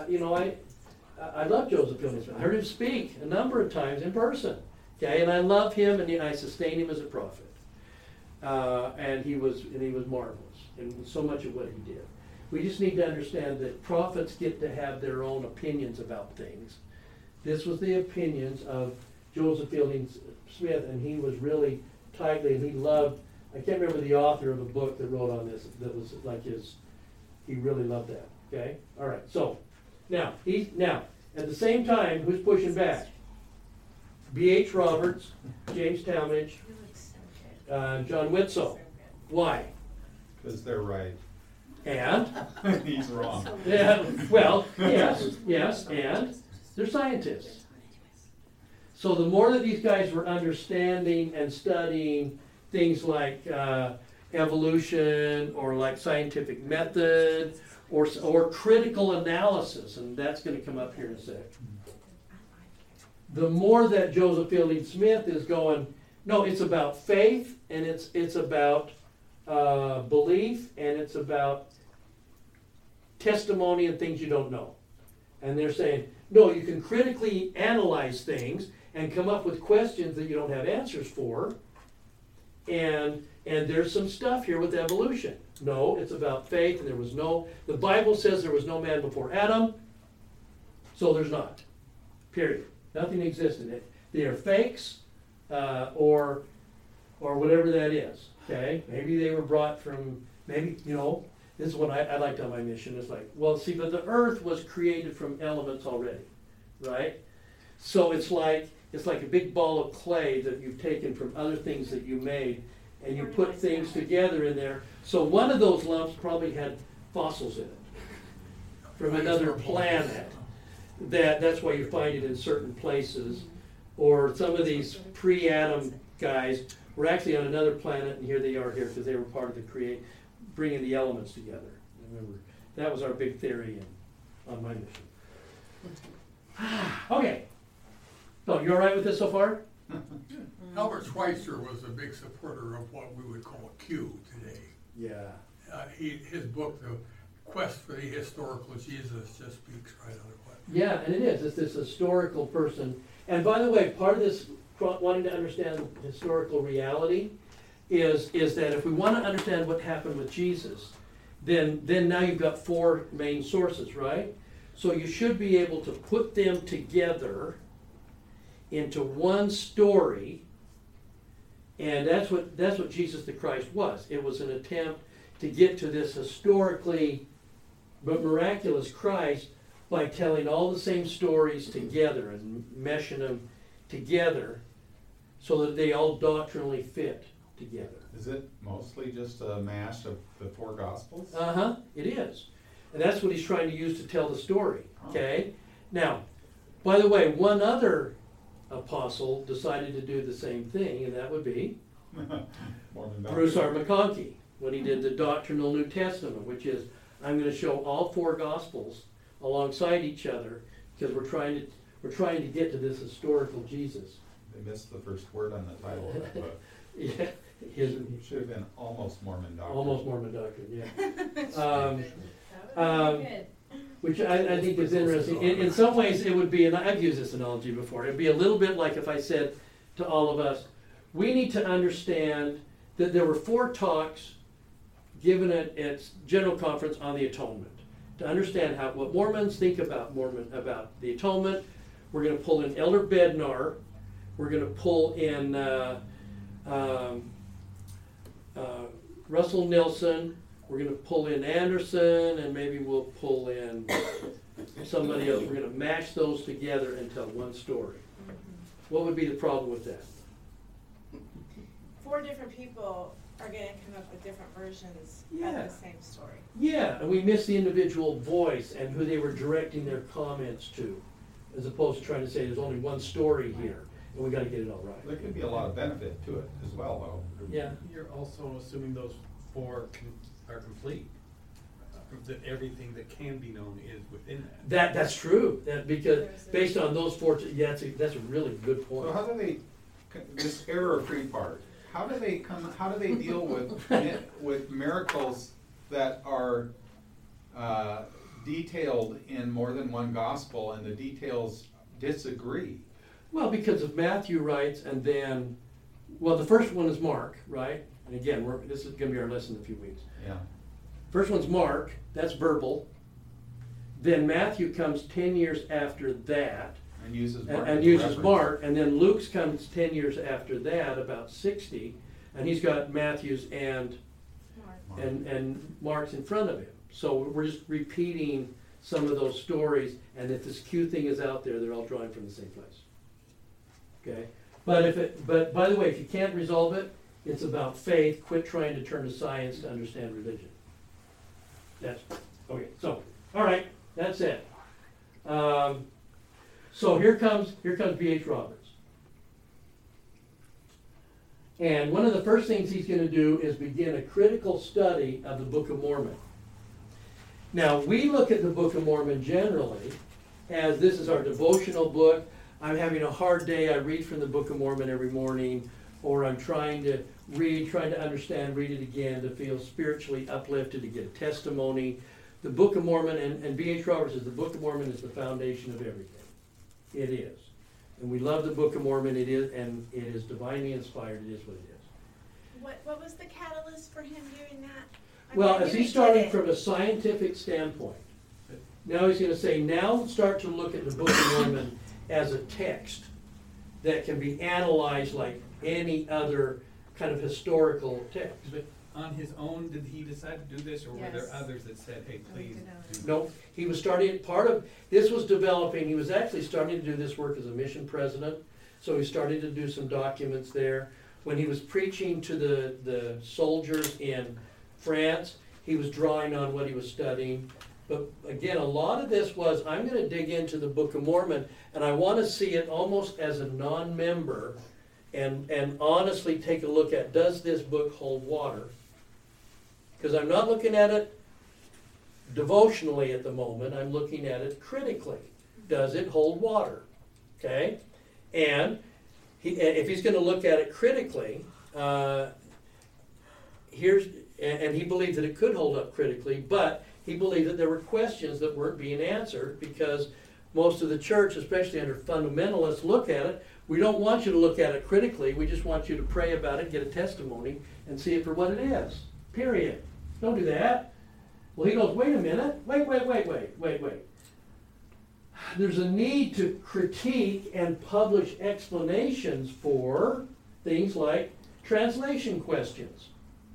I love Joseph Fielding Smith. I heard him speak a number of times in person, okay, and I love him, and I sustain him as a prophet. And he was marvelous in so much of what he did. We just need to understand that prophets get to have their own opinions about things. This was the opinions of Joseph Fielding Smith, and he was really tightly, and he loved, I can't remember the author of a book that wrote on this, that was like he really loved that, okay? All right, so, now, at the same time, who's pushing back? B.H. Roberts, James Talmage, John Whitsoe. Why? Because they're right. And? He's wrong. Yeah, well, yes, and they're scientists. So the more that these guys were understanding and studying things like evolution or like scientific method or critical analysis, and that's going to come up here in a sec. The more that Joseph Fielding Smith is going, no, it's about faith, and it's about belief, and it's about testimony and things you don't know. And they're saying, no, you can critically analyze things and come up with questions that you don't have answers for. And there's some stuff here with evolution. No, it's about faith, and the Bible says there was no man before Adam, so there's not. Period. Nothing existed. They are fakes, or whatever that is. Okay? Maybe they were brought from, maybe, this is what I liked on my mission. It's like, well, see, but the earth was created from elements already, right? So it's like a big ball of clay that you've taken from other things that you made, and you put things together in there. So one of those lumps probably had fossils in it from another planet. That's why you find it in certain places. Or some of these pre-Adam guys were actually on another planet, and here they are here because they were part of the bringing the elements together. Remember, that was our big theory on my mission. Okay. So you all right with this so far? Albert Schweitzer was a big supporter of what we would call Q today. Yeah. His book, The Quest for the Historical Jesus, just speaks right out of what. Yeah, and it is. It's this historical person. And by the way, part of this wanting to understand historical reality, is that if we want to understand what happened with Jesus, then now you've got four main sources, right? So you should be able to put them together into one story, and that's what Jesus the Christ was. It was an attempt to get to this historically but miraculous Christ by telling all the same stories together and meshing them together so that they all doctrinally fit together. Is it mostly just a mash of the four Gospels? It is. And that's what he's trying to use to tell the story, okay? Now, by the way, one other apostle decided to do the same thing, and that would be Mormon Bruce R. Doctrine. McConkie, when he did the Doctrinal New Testament, which is, I'm going to show all four Gospels alongside each other, because we're trying to get to this historical Jesus. They missed the first word on the title of the book. Yeah, Should have been almost Mormon Doctrine. almost Mormon doctrine, yeah. That would be good. Which I think is interesting. In some ways, it would be, and I've used this analogy before, it'd be a little bit like if I said to all of us, we need to understand that there were 4 talks given at General Conference on the Atonement. To understand what Mormons think about the Atonement, we're going to pull in Elder Bednar, we're going to pull in Russell Nelson, we're going to pull in Anderson, and maybe we'll pull in somebody else. We're going to mash those together and tell one story. What would be the problem with that? 4 different people are gonna come up with different versions Yeah. of the same story. Yeah, and we miss the individual voice and who they were directing their comments to, as opposed to trying to say there's only one story here, and we got to get it all right. There could be a lot of benefit to it as well, though. Yeah. You're also assuming those 4 are complete, that everything that can be known is within that. That's true. Because based on those 4, yeah, that's a really good point. So how do they, this error-free part, how do they deal with miracles that are detailed in more than one gospel and the details disagree? Well, because of Matthew writes, and then, well, the first one is Mark, right? And again, this is going to be our lesson in a few weeks. Yeah. First one's Mark, that's verbal. Then Matthew comes 10 years after that. And uses Mark. And as a uses reference. Mark, and then Luke's comes 10 years after that, about 60, and he's got Matthew's and Mark's in front of him. So we're just repeating some of those stories, and if this Q thing is out there, they're all drawing from the same place. Okay? But by the way, if you can't resolve it, it's about faith. Quit trying to turn to science to understand religion. That's okay. So, all right, that's it. So here comes B.H. Roberts. And one of the first things he's going to do is begin a critical study of the Book of Mormon. Now, we look at the Book of Mormon generally as this is our devotional book. I'm having a hard day. I read from the Book of Mormon every morning, or I'm trying to understand, read it again to feel spiritually uplifted, to get a testimony. The Book of Mormon, and B.H. Roberts says the Book of Mormon is the foundation of everything. It is. And we love the Book of Mormon. It is, and it is divinely inspired. It is what it is. What was the catalyst for him doing that? Well, I as knew he's he starting did it. from a scientific standpoint, now he's going to say, now start to look at the Book of Mormon as a text that can be analyzed like any other kind of historical text. But on his own, did he decide to do this, or were there Yes. others that said, hey, please do No, he was starting, this was developing, he was actually starting to do this work as a mission president, so he started to do some documents there. When he was preaching to the soldiers in France, he was drawing on what he was studying. But again, a lot of this was, I'm going to dig into the Book of Mormon, and I want to see it almost as a non-member, and honestly take a look at, does this book hold water? Because I'm not looking at it devotionally at the moment, I'm looking at it critically. Does it hold water? Okay? And if he's going to look at it critically, and he believed that it could hold up critically, but he believed that there were questions that weren't being answered because most of the church, especially under fundamentalists, look at it, We don't want you to look at it critically, we just want you to pray about it, get a testimony, and see it for what it is. Period. Don't do that. Well, he goes, wait a minute, wait. There's a need to critique and publish explanations for things like translation questions.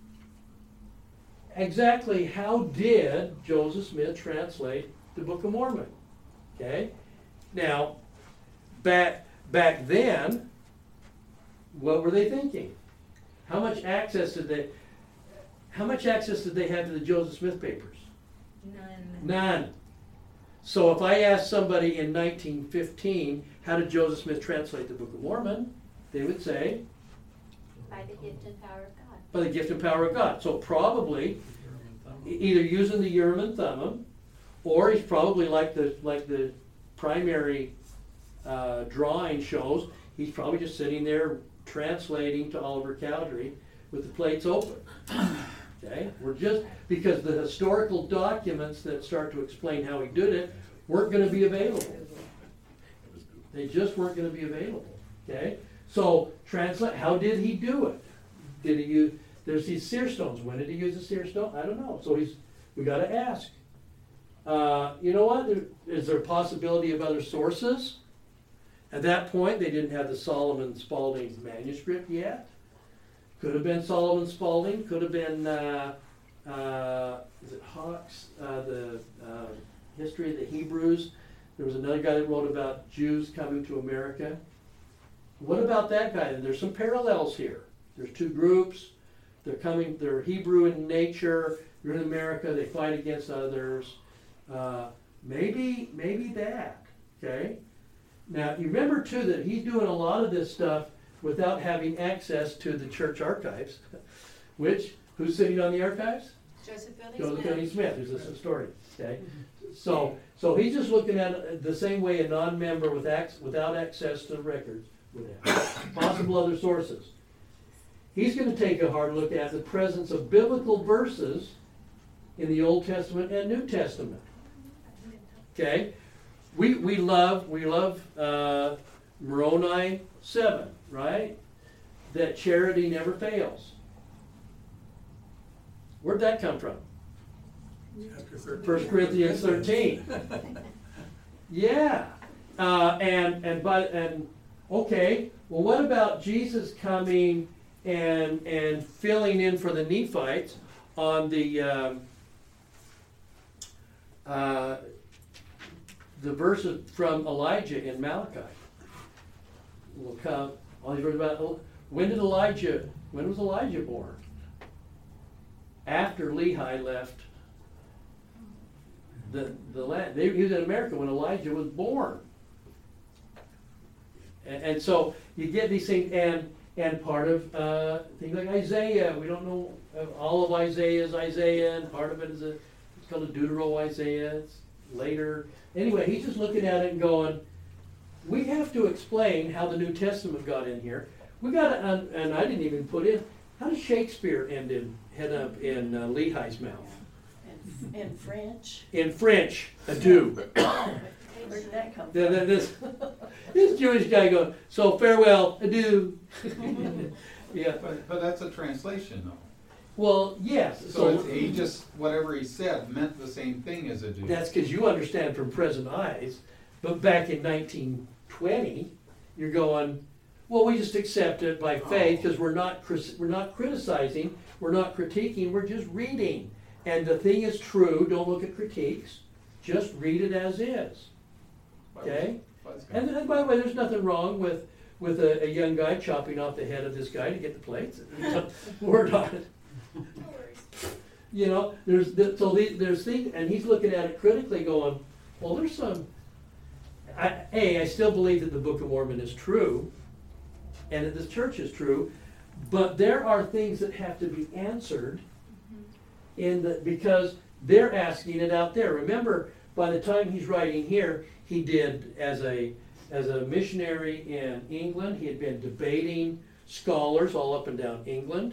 Exactly how did Joseph Smith translate the Book of Mormon? Okay? Now, back then, what were they thinking? How much access did they have to the Joseph Smith papers? None. So if I asked somebody in 1915, how did Joseph Smith translate the Book of Mormon? They would say, by the gift and power of God. by the gift and power of God. So probably either using the Urim and Thummim, or he's probably like the primary drawing shows, he's probably just sitting there translating to Oliver Cowdery with the plates open. Okay? We're just, because the historical documents that start to explain how he did it weren't going to be available. They just weren't going to be available. Okay? So, translate, how did he do it? Did he use, there's these seer stones. When did he use a seer stone? I don't know. So we got to ask. You know what? Is there a possibility of other sources? At that point, they didn't have the Solomon Spalding manuscript yet. Could have been Solomon Spalding. Could have been, is it Hawks? The History of the Hebrews. There was another guy that wrote about Jews coming to America. What about that guy? There's some parallels here. There's two groups. They're Hebrew in nature. They're in America. They fight against others. Maybe that. Okay? Now, you remember, too, that he's doing a lot of this stuff without having access to the church archives, who's sitting on the archives? Joseph Fielding Smith, who's a historian. Okay? So he's just looking at it the same way a non-member without access to the records would have. Possible other sources. He's going to take a hard look at the presence of biblical verses in the Old Testament and New Testament. Okay? We love Moroni 7, right? That charity never fails. Where'd that come from? 1 Corinthians 13. Yeah. Okay, well, what about Jesus coming and filling in for the Nephites on the verses from Elijah in Malachi? We'll come. All these words about when was Elijah born? After Lehi left the land. He was in America when Elijah was born. And so you get these things, and part of things like Isaiah. We don't know all of Isaiah is Isaiah, and part of it is it's called a Deutero-Isaiah. It's later. Anyway, he's just looking at it and going, we have to explain how the New Testament got in here. We got to, and I didn't even put in, how does Shakespeare head up in Lehi's mouth? In French. In French, adieu. Where did that come from? This Jewish guy goes, so farewell, adieu. Yeah. But that's a translation, though. Well, yes. So he just, whatever he said meant the same thing as adieu. That's because you understand from present eyes. But back in 1920, you're going, well, we just accept it by faith because we're not criticizing, we're not critiquing, we're just reading. And the thing is true, don't look at critiques, just read it as is. Okay? And by the way, there's nothing wrong with a young guy chopping off the head of this guy to get the plates. Word on it. You know, there's things, and he's looking at it critically going, well, there's some, I still believe that the Book of Mormon is true, and that the church is true, but there are things that have to be answered because they're asking it out there. Remember, by the time he's writing here, he did as a missionary in England. He had been debating scholars all up and down England.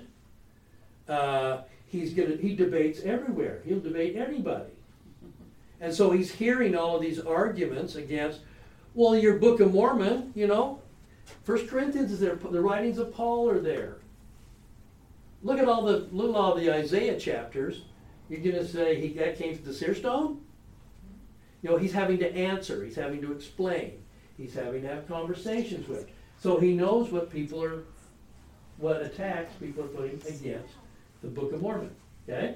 He debates everywhere. He'll debate anybody. And so he's hearing all of these arguments against, well, your Book of Mormon, you know, First Corinthians is there, the writings of Paul are there. Look at all the Isaiah chapters. You're gonna say that came to the seer stone? You know, he's having to answer, he's having to explain, he's having to have conversations with. So he knows what attacks people are putting against the Book of Mormon. Okay?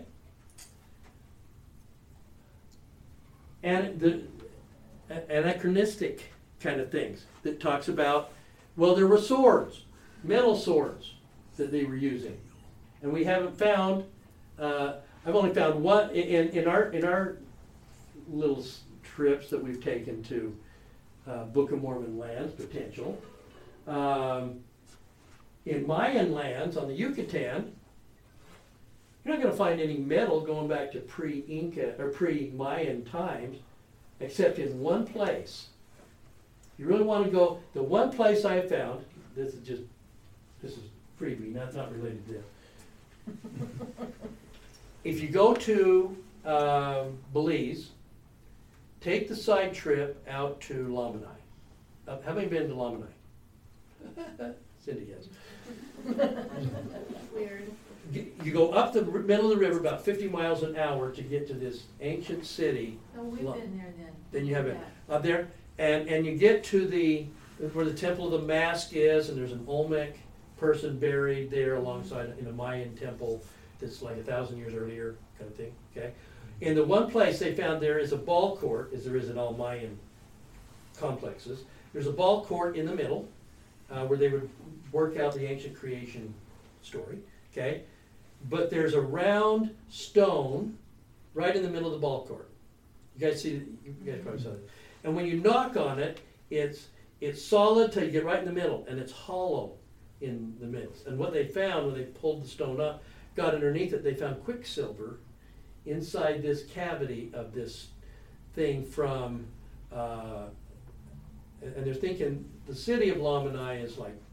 And the anachronistic kind of things that talks about, well, there were swords, metal swords that they were using. And we haven't found, I've only found one in our little trips that we've taken to Book of Mormon lands, potential. In Mayan lands on the Yucatan, you're not going to find any metal going back to pre-Inca or pre-Mayan times, except in one place. If you really want to go, the one place I found, this is freebie, not related to this. If you go to Belize, take the side trip out to Lamanai. Have you been to Lamanai? Cindy has. Weird. You go up the middle of the river about 50 miles an hour to get to this ancient city. Oh, we've been there then. Then you have it up there, and you get to where the Temple of the Mask is, and there's an Olmec person buried there alongside in a Mayan temple that's like 1,000 years earlier kind of thing. Okay, in the one place they found there is a ball court, as there is in all Mayan complexes. There's a ball court in the middle where they would work out the ancient creation story. Okay, but there's a round stone right in the middle of the ball court. You guys see? You guys probably saw it. And when you knock on it, it's solid till you get right in the middle, and it's hollow in the middle. And what they found when they pulled the stone up, got underneath it, they found quicksilver inside this cavity of this thing from. And they're thinking the city of Lamanai is like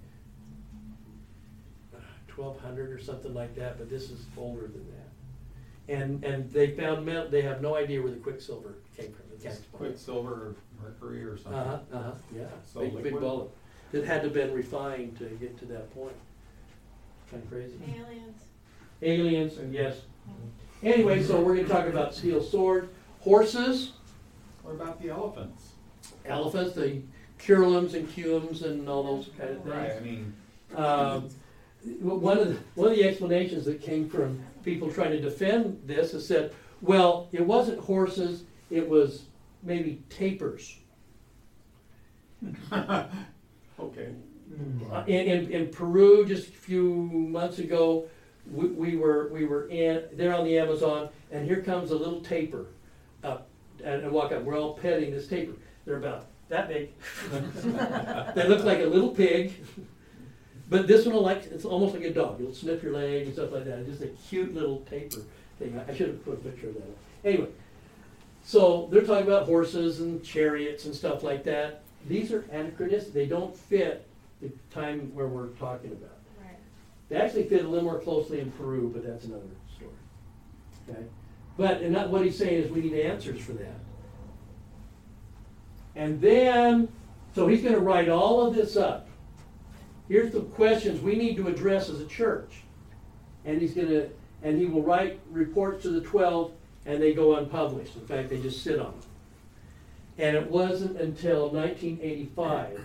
1200 or something like that, but this is older than that. And they found metal. They have no idea where the quicksilver came from. They can't explain it. Quicksilver, mercury, or something. Yeah. So Big liquid? bullet. It had to have been refined to get to that point. Kind of crazy. Aliens, and yes. Anyway, so we're going to talk about steel sword, horses. What about the elephants? Elephants, the curulums and cuums and all those kind of things. Right, I mean, one of the explanations that came from people trying to defend this is said, well, it wasn't horses, it was maybe tapirs. okay. In Peru, just a few months ago, we were there on the Amazon, and here comes a little tapir up and walk up. We're all petting this tapir. They're about that big. They look like a little pig. But this one, it's almost like a dog. It'll sniff your leg and stuff like that. It's just a cute little tapir thing. I should have put a picture of that. Anyway, so they're talking about horses and chariots and stuff like that. These are anachronistic. They don't fit the time where we're talking about. Right. They actually fit a little more closely in Peru, but that's another story. Okay, but what he's saying is we need answers for that. And then, so he's going to write all of this up. Here's the questions we need to address as a church. And he will write reports to the 12, and they go unpublished. In fact, they just sit on them. And it wasn't until 1985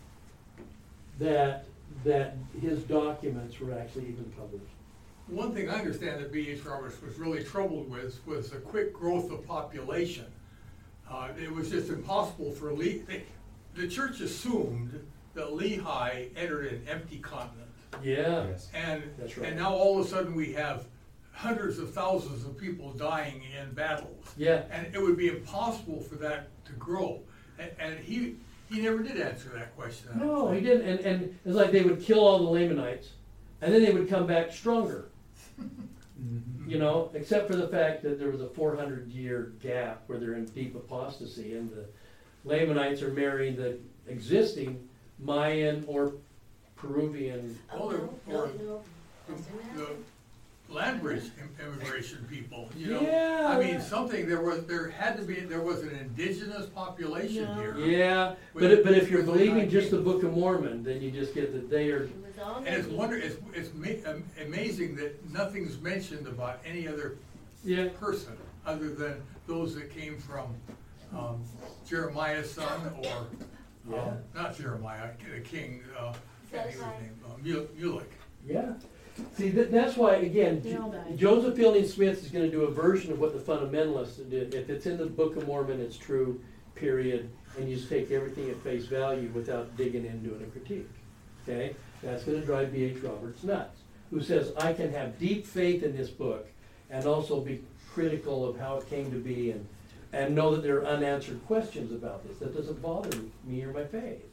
that his documents were actually even published. One thing I understand that B.H. Roberts was really troubled with was the quick growth of population. It was just impossible for the church assumed that Lehi entered an empty continent. Yeah. Yes. And, That's right. and now all of a sudden we have hundreds of thousands of people dying in battles. Yeah. And it would be impossible for that to grow. And he never did answer that question. I don't No, he think. didn't. And it's like they would kill all the Lamanites, and then they would come back stronger. You know, except for the fact that there was a 400-year gap where they're in deep apostasy, and the Lamanites are marrying the existing Mayan or Peruvian. Well, the land immigration people, you know? Yeah. I mean, there was an indigenous population here. Yeah, but if you're believing just the Book of Mormon, then you just get that they are, It was all And it's native. amazing that nothing's mentioned about any other yeah, person other than those that came from Jeremiah's son or, Yeah. not Jeremiah, the king, I can't think of his name, Mulek. yeah. See, that's why, again, They all died. Joseph Fielding Smith is gonna do a version of what the fundamentalists did. If it's in the Book of Mormon, it's true, period, and you just take everything at face value without digging in doing a critique, okay? That's gonna drive B.H. Roberts nuts, who says, I can have deep faith in this book and also be critical of how it came to be and know that there are unanswered questions about this. That doesn't bother me or my faith.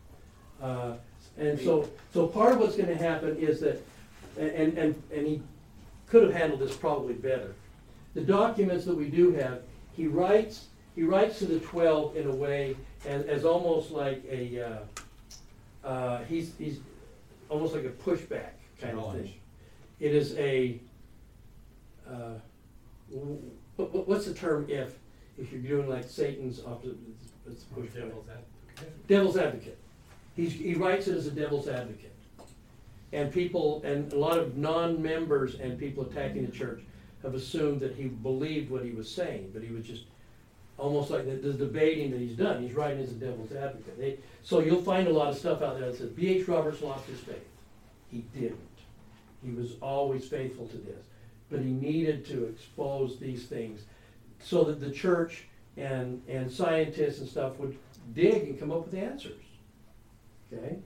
And so part of what's gonna happen is that, and he could have handled this probably better. The documents that we do have, he writes to the 12 in a way as almost like a, he's almost like a pushback kind of thing. It is a, what's the term if you're doing like Satan's opposite, it's pushback. Devil's advocate. He writes it as a devil's advocate. And people, and a lot of non-members and people attacking the church have assumed that he believed what he was saying, but he was just almost like the debating that he's done. He's writing as a devil's advocate. So you'll find a lot of stuff out there that says B.H. Roberts lost his faith. He didn't. He was always faithful to this. But he needed to expose these things so that the church and scientists and stuff would dig and come up with answers. Okay?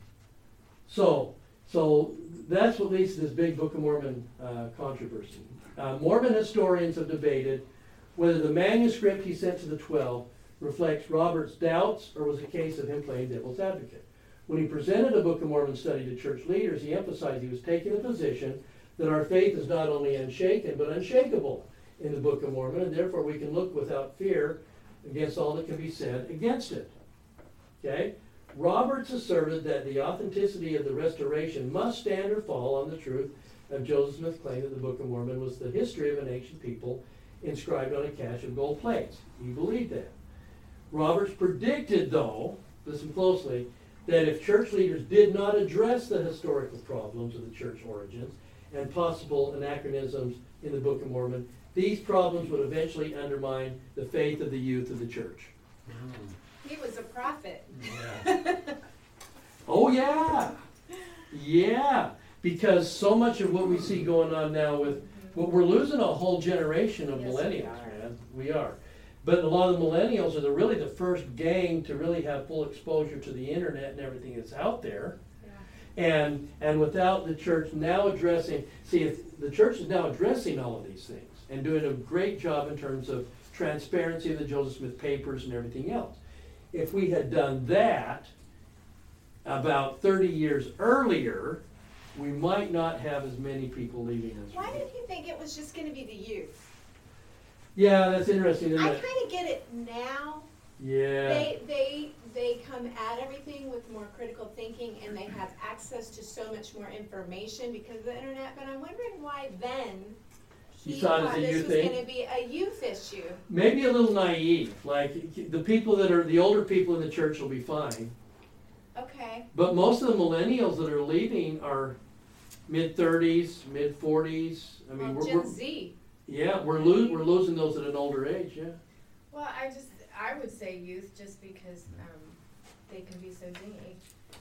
So that's what leads to this big Book of Mormon controversy. Mormon historians have debated whether the manuscript he sent to the 12 reflects Robert's doubts or was a case of him playing devil's advocate. When he presented a Book of Mormon study to church leaders, he emphasized he was taking a position that our faith is not only unshaken but unshakable in the Book of Mormon, and therefore we can look without fear against all that can be said against it. Okay? Roberts asserted that the authenticity of the restoration must stand or fall on the truth of Joseph Smith's claim that the Book of Mormon was the history of an ancient people inscribed on a cache of gold plates. He believed that. Roberts predicted, though, listen closely, that if church leaders did not address the historical problems of the church origins and possible anachronisms in the Book of Mormon, these problems would eventually undermine the faith of the youth of the church. He was a prophet. Yeah. Oh yeah, yeah. Because so much of what we see going on now we're losing a whole generation of millennials, man. We are. But a lot of the millennials are really the first gang to really have full exposure to the internet and everything that's out there. Yeah. And without the church now addressing, if the church is now addressing all of these things and doing a great job in terms of transparency of the Joseph Smith papers and everything else. If we had done that about 30 years earlier, we might not have as many people leaving us. Why did he think it was just gonna be the youth? Yeah, that's interesting, isn't I it? kinda get it now. Yeah. They come at everything with more critical thinking and they have access to so much more information because of the internet, but I'm wondering why then he thought this was gonna be a youth issue. Maybe a little naive, like the people that are, the older people in the church will be fine. Okay. But most of the millennials that are leaving are mid-30s, mid-40s. I mean, Gen Z. Yeah, we're losing those at an older age, yeah. Well, I would say youth just because they can be so dingy.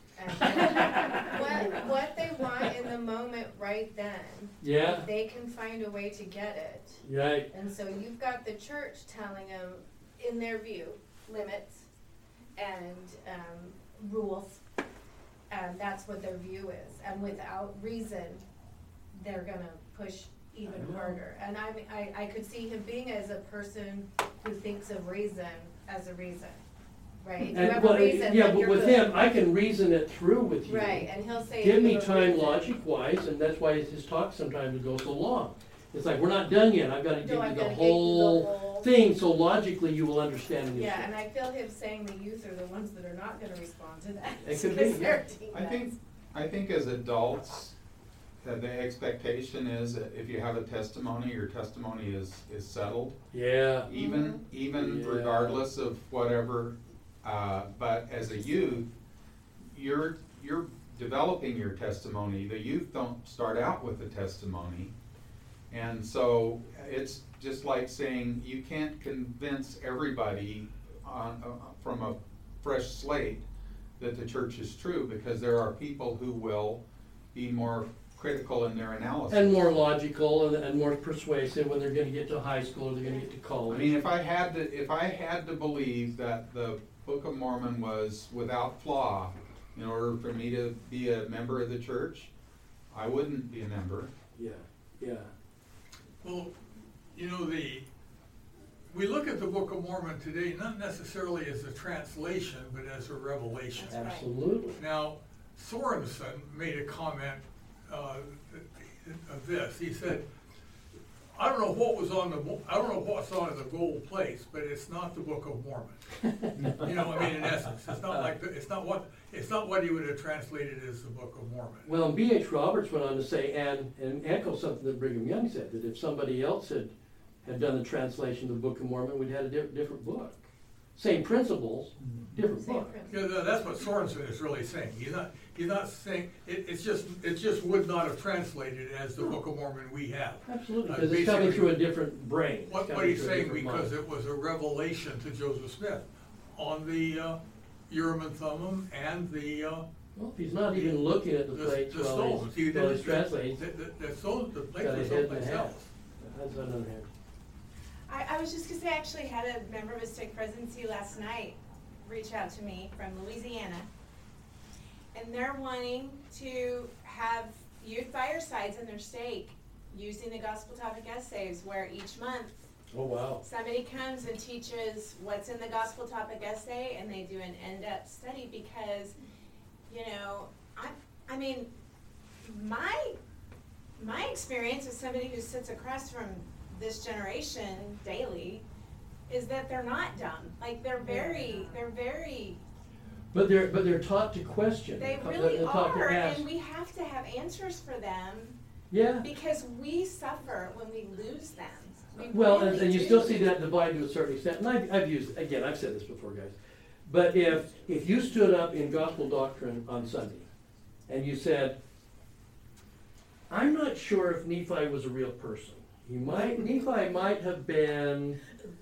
What they want in the moment right then, yeah, they can find a way to get it. Right. And so you've got the church telling them, in their view, limits and rules, and that's what their view is. And without reason, they're gonna push even harder. And I could see him being as a person who thinks of reason as a reason. Right? You have a reason, yeah, then but you're with good. him, I can reason it through with you. Right, and he'll say. Give if me you have a time reason- logic-wise, and that's why his talks sometimes go so long. It's like, we're not done yet, I've got to give I've you the gotta whole thing, so logically you will understand this. Yeah, and I feel him saying the youth are the ones that are not gonna respond to that. It could be, because yeah. they're teen I guys. think as adults, the expectation is that if you have a testimony, your testimony is settled, Yeah. even Yeah. regardless of whatever. But as a youth, you're developing your testimony. The youth don't start out with a testimony. And so it's just like saying you can't convince everybody from a fresh slate that the church is true, because there are people who will be more critical in their analysis. And more logical and more persuasive when they're gonna get to high school or they're gonna get to college. I mean, if I had to believe that the Book of Mormon was without flaw in order for me to be a member of the church, I wouldn't be a member. Yeah, yeah. Well, you know, we look at the Book of Mormon today not necessarily as a translation, but as a revelation. That's right. Absolutely. Now, Sorensen made a comment of this. He said, I don't know what's on the gold plates, but it's not the Book of Mormon. You know, I mean, in essence, it's not what he would have translated as the Book of Mormon. Well, and B.H. Roberts went on to say, and echo something that Brigham Young said, that if somebody else had done the translation of the Book of Mormon, we'd had a different book. Same principles, different book. Yeah, that's what Sorensen is really saying. He's not saying it just would not have translated as the Book of Mormon we have. Absolutely, because it's coming through a different brain. What he's saying, because it was a revelation to Joseph Smith on the Urim and Thummim and the Well, if he's not even looking at the plates the while stones. he's translating, The stones, the plates got were his sold head in the themselves. hat. That's another hand. I was just gonna say, I actually had a member of a stake presidency last night reach out to me from Louisiana. And they're wanting to have youth firesides in their stake using the gospel topic essays, where each month Oh, wow. somebody comes and teaches what's in the gospel topic essay, and they do an in-depth study, because, you know, I mean, my experience as somebody who sits across from this generation daily is that they're not dumb. Like, they're very, But they're taught to question. they They're really taught to are, ask. and we have to have answers for them, Yeah. because we suffer when we lose them. We Well, really and you do. still see that divide to a certain extent, and I've said this before, guys. But if you stood up in gospel doctrine on Sunday, and you said, I'm not sure if Nephi was a real person. Nephi might have been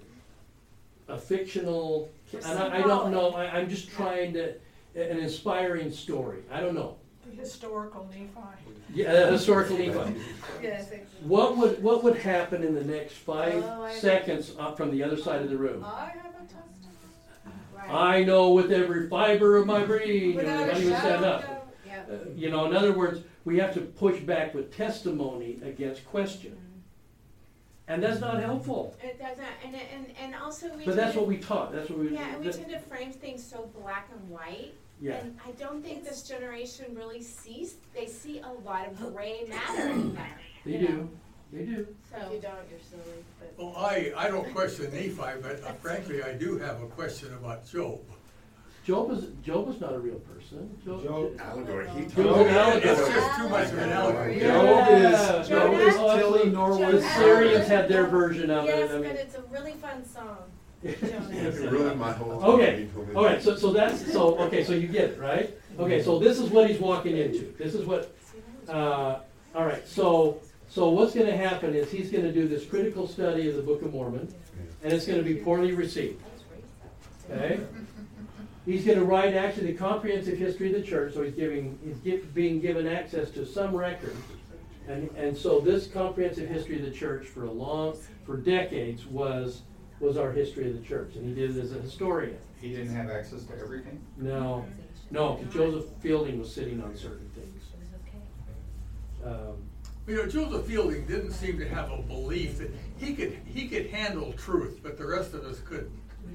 a fictional, and I don't know, I'm just trying to, an inspiring story, I don't know. The historical Nephi. Yeah, historical Nephi. Yes, What would happen in the next 5 I- seconds from the other side of the room? I have a testimony. Right. I know with every fiber of my being, and Without how a do you stand shadow up? of doubt. Yep. You know, in other words, we have to push back with testimony against question. And that's not helpful. It doesn't, and also we. But that's tend to- what we taught, that's what we. Yeah, and we tend to frame things so black and white. Yeah. And I don't think this generation really sees, they see a lot of gray matter in that. They you do, know? they do. So. If you don't, you're silly, but. Well, I don't question Nephi, but frankly, I do have a question about Job. Job is not a real person. Job, allegory. He Job's told an me allegory. It's just too much of an allegory. Yeah. Job is Oh, Tilly absolutely. Norwood. The Syrians had their version of Yes, it, I but mean. it's a really fun song. It ruined my whole. Okay, all right, so you get it, right? Okay, so this is what he's walking into. This is what, all right, so what's gonna happen is he's gonna do this critical study of the Book of Mormon, and it's gonna be poorly received, okay? He's gonna write actually the comprehensive history of the church, so he's being given access to some records. And so this comprehensive history of the church for decades was our history of the church, and he did it as a historian. He didn't have access to everything? No, Joseph Fielding was sitting on certain things. You know, Joseph Fielding didn't seem to have a belief that he could handle truth, but the rest of us couldn't.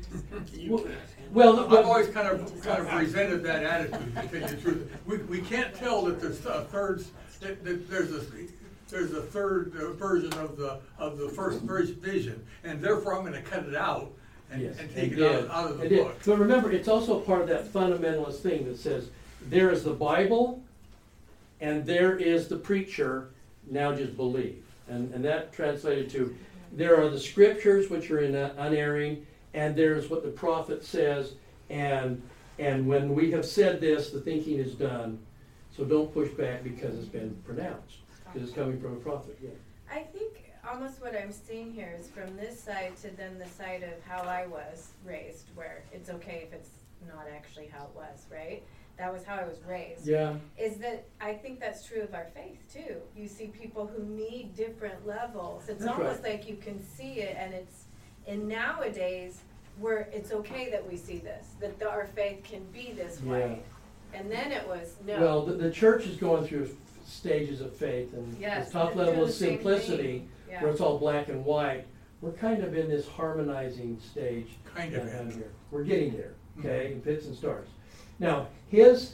Well, I've always kind of resented that attitude, to tell you the truth. We can't tell that there's a third, that there's a third version of the first vision, and therefore I'm gonna cut it out and take it out of the book. But remember, it's also part of that fundamentalist thing that says there is the Bible, and there is the preacher, now just believe. And that translated to, there are the scriptures which are unerring, and there's what the prophet says, and when we have said this, the thinking is done. So don't push back because it's been pronounced, because it's coming from a prophet. Yeah. I think almost what I'm seeing here is from this side to then the side of how I was raised, where it's okay if it's not actually how it was, right? That was how I was raised. Yeah. Is that I think that's true of our faith too. You see people who need different levels. It's That's almost right. like you can see it, and nowadays where it's okay that we see this, that our faith can be this way. And then it was no. Well, the church is going through stages of faith, and Yes, the top they're level doing is the same simplicity, thing. Yeah. where it's all black and white. We're kind of in this harmonizing stage Kind of. down here. We're getting there, okay, in fits and starts. Now, here's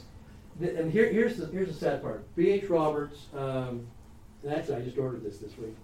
the sad part. B.H. Roberts, and actually I just ordered this week.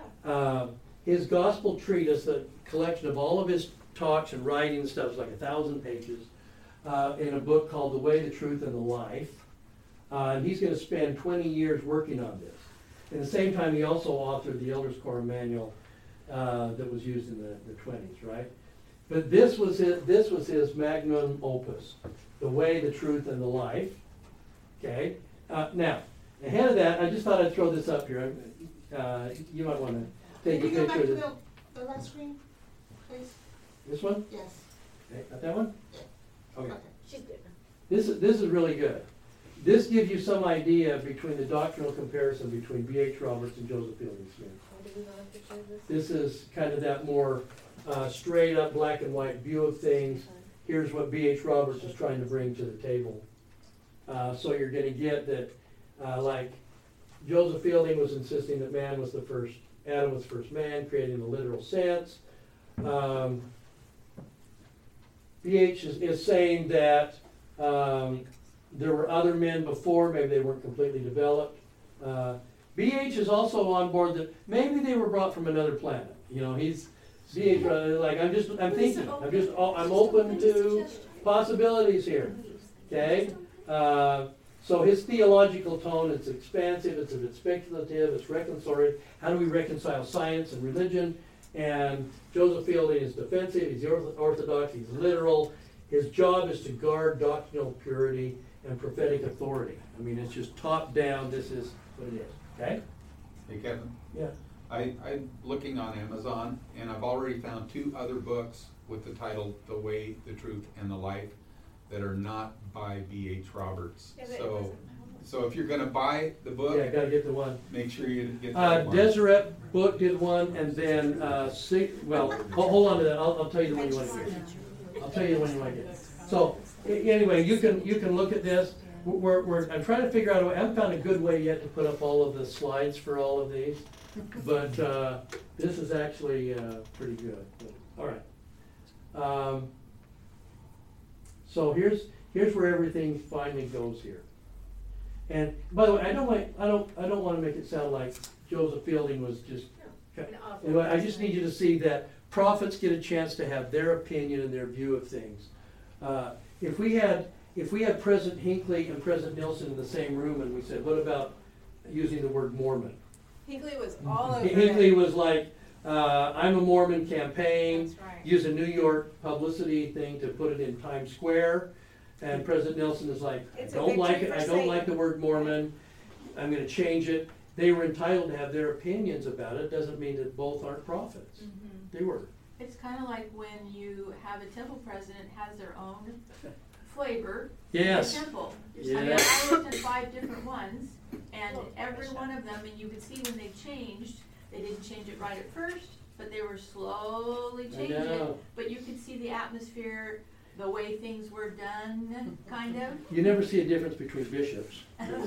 His gospel treatise, the collection of all of his talks and writing and stuff, is like 1,000 pages, in a book called The Way, the Truth, and the Life. And he's going to spend 20 years working on this. At the same time, he also authored the Elders Quorum Manual that was used in the 20s, right? But this was his magnum opus, The Way, the Truth, and the Life. Okay? Now, ahead of that, I just thought I'd throw this up here. You might want to take a Can you go picture back of to this. the last screen, please? This one? Yes. Okay, got that one? Yeah. Okay. She's good. This is really good. This gives you some idea between the doctrinal comparison between B.H. Roberts and Joseph Fielding Smith. This is kind of that more straight up black and white view of things. Here's what B.H. Roberts is trying to bring to the table. So you're going to get that, like Joseph Fielding was insisting that man was the first, Adam was the first man, creating the literal sense. B.H. is saying that there were other men before, maybe they weren't completely developed. B.H. is also on board that maybe they were brought from another planet. You know, he's B.H. Like I'm thinking, I'm open to possibilities here. Okay, so his theological tone, it's expansive, it's a bit speculative, it's reconciliatory. How do we reconcile science and religion? And Joseph Fielding is defensive, he's orthodox, he's literal. His job is to guard doctrinal purity and prophetic authority. I mean, it's just top down, this is what it is, okay? Hey, Kevin? Yeah. I'm looking on Amazon, and I've already found 2 other books with the title The Way, the Truth, and the Life that are not by B.H. Roberts. Yeah, but it So, doesn't so if you're gonna buy the book, Yeah, gotta get the one. make sure you get that one. Deseret Book did one, and then, hold on to that, I'll tell you the one you want to get. I'll tell you the one you want to get. So, anyway, you can look at this. I'm trying to figure out a way, I haven't found a good way yet to put up all of the slides for all of these, but this is actually pretty good. All right. So here's where everything finally goes here. And by the way, I don't want to make it sound like Joseph Fielding was just. Anyway, I just need you to see that prophets get a chance to have their opinion and their view of things. If we had President Hinckley and President Nilsson in the same room, and we said, "What about using the word Mormon?" Hinckley was all over Hinckley it. was like, "I'm a Mormon" campaign. That's right. Use a New York publicity thing to put it in Times Square. And President Nelson is like, I It's a don't like victory it, for I don't like Satan. the word Mormon, I'm gonna change it. They were entitled to have their opinions about it, doesn't mean that both aren't prophets. They were. It's kind of like when you have a temple president has their own flavor. Yes. In the temple. Yeah. I mean, I looked at 5 different ones, and every one of them, and you could see when they changed, they didn't change it right at first, but they were slowly changing it. know. But you could see the atmosphere, the way things were done, kind of. You never see a difference between bishops.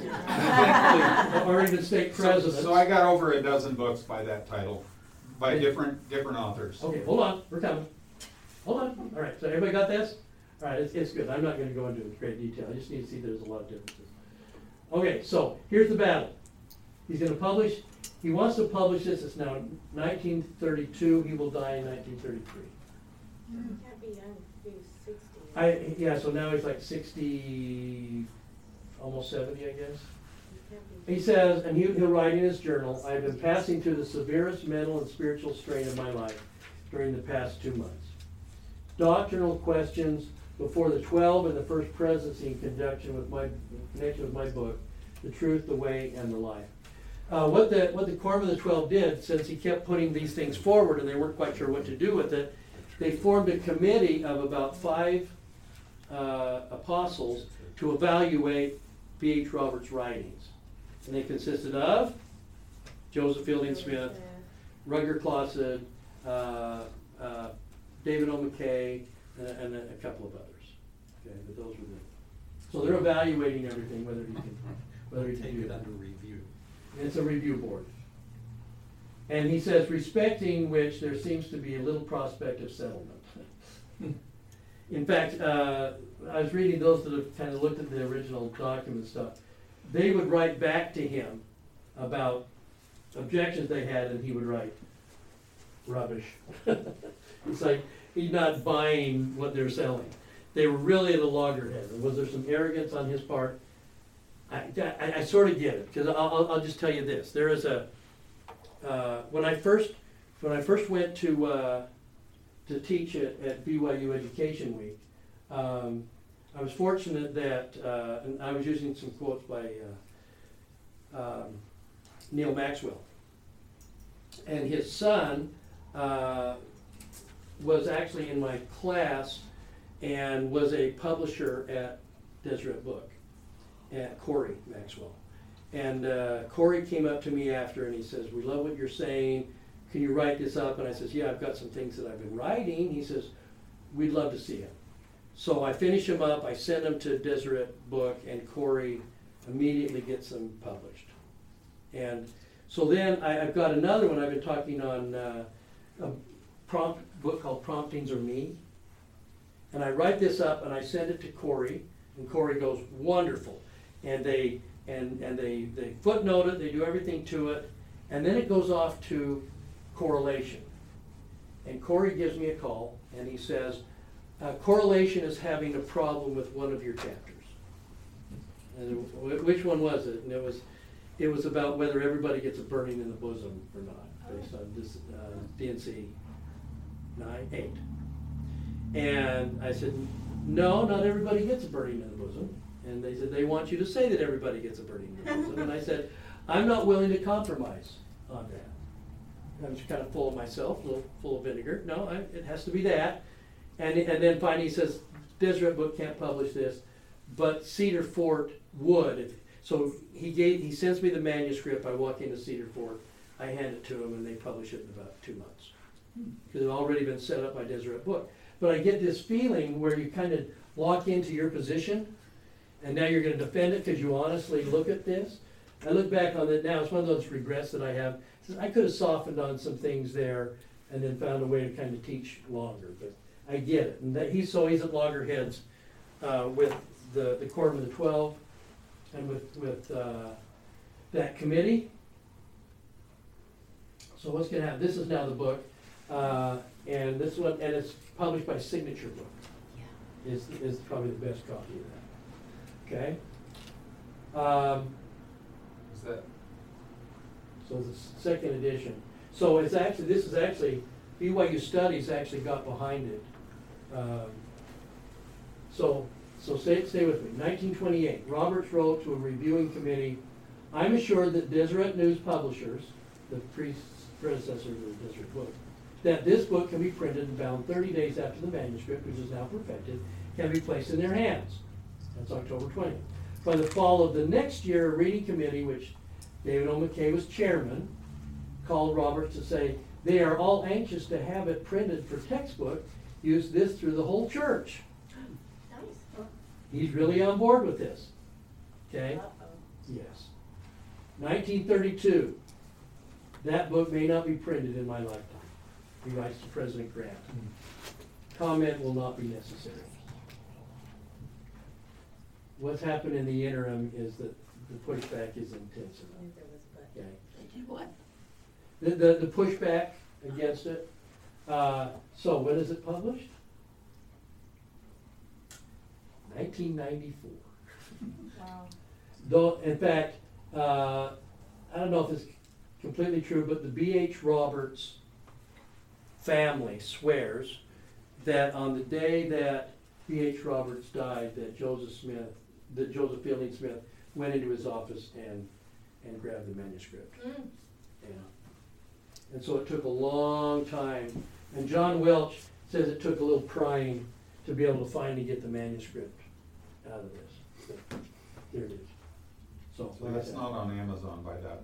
Or even stake presidents. So I got over a dozen books by that title, by different authors. Okay, hold on, we're coming. Hold on, all right, so everybody got this? All right, it's good, I'm not gonna go into great detail, I just need to see there's a lot of differences. Okay, so here's the battle. He wants to publish this, it's now 1932, he will die in 1933. You can't be young, he was 60. So now he's like 60, almost 70, I guess. You can't he says, and he'll write in his journal, I've been passing through the severest mental and spiritual strain of my life during the past 2 months. Doctrinal questions before the 12 and the First Presidency in connection with my book, The Truth, the Way, and the Life. What the Quorum of the 12 did, since he kept putting these things forward and they weren't quite sure what to do with it, they formed a committee of about 5 apostles to evaluate B.H. Roberts' writings. And they consisted of Joseph Fielding Smith, Rutger Clausen, David O. McKay, and a couple of others. Okay, but those were so they're evaluating everything, whether you can Take do it that. under review. It's a review board. And he says, respecting which there seems to be a little prospect of settlement. In fact, I was reading those that have kind of looked at the original document stuff. They would write back to him about objections they had, and he would write rubbish. It's like he's not buying what they're selling. They were really at a loggerhead. And was there some arrogance on his part? I sort of get it, because I'll just tell you this. There is a when I first went to teach at BYU Education Week, I was fortunate that and I was using some quotes by Neil Maxwell, and his son was actually in my class and was a publisher at Deseret Book, at Corey Maxwell. And Corey came up to me after and he says, we love what you're saying. Can you write this up? And I says, yeah, I've got some things that I've been writing. He says, we'd love to see it. So I finish them up, I send them to Deseret Book, and Corey immediately gets them published. And so then I've got another one I've been talking on, a book called Promptings Are Me. And I write this up and I send it to Corey, and Corey goes, wonderful. And they footnote it, they do everything to it, and then it goes off to correlation. And Corey gives me a call and he says, correlation is having a problem with one of your chapters. And which one was it? And it was about whether everybody gets a burning in the bosom or not, based on this D&C 8. And I said, no, not everybody gets a burning in the bosom. And they said, they want you to say that everybody gets a burning in the bosom. And I said, I'm not willing to compromise on that. I was kind of full of myself, a little full of vinegar. No, it has to be that. And then finally he says, Deseret Book can't publish this, but Cedar Fort would. So he sends me the manuscript. I walk into Cedar Fort, I hand it to him, and they publish it in about 2 months. Because it had already been set up by Deseret Book. But I get this feeling where you kind of lock into your position, and now you're going to defend it because you honestly look at this. I look back on it now, it's one of those regrets that I have. I could have softened on some things there and then found a way to kind of teach longer, but I get it. And he's at loggerheads with the Quorum of the 12 and with that committee. So what's going to happen? This is now the book, and this one, and it's published by Signature Book. Yeah. Is probably the best copy of that. Okay. Is that? So it's the second edition. So this is actually BYU Studies actually got behind it. So stay with me. 1928, Roberts wrote to a reviewing committee, I'm assured that Deseret News Publishers, the predecessor of the Deseret Book, that this book can be printed and bound 30 days after the manuscript, which is now perfected, can be placed in their hands. That's October 20th. By the fall of the next year, a reading committee, which David O. McKay was chairman, called Roberts to say, they are all anxious to have it printed for textbook, use this through the whole church. Nice. He's really on board with this. Okay? Yes. 1932. That book may not be printed in my lifetime. He writes to President Grant. Comment will not be necessary. What's happened in the interim is that the pushback is intense enough. Okay? What? The pushback against it. So when is it published? 1994. Wow. Though, in fact, I don't know if it's completely true, but the B.H. Roberts family swears that on the day that B.H. Roberts died, that Joseph Fielding Smith went into his office and grabbed the manuscript. Mm. Yeah. And so it took a long time. And John Welch says it took a little prying to be able to finally get the manuscript out of this. But here it is. So That's not on Amazon by that.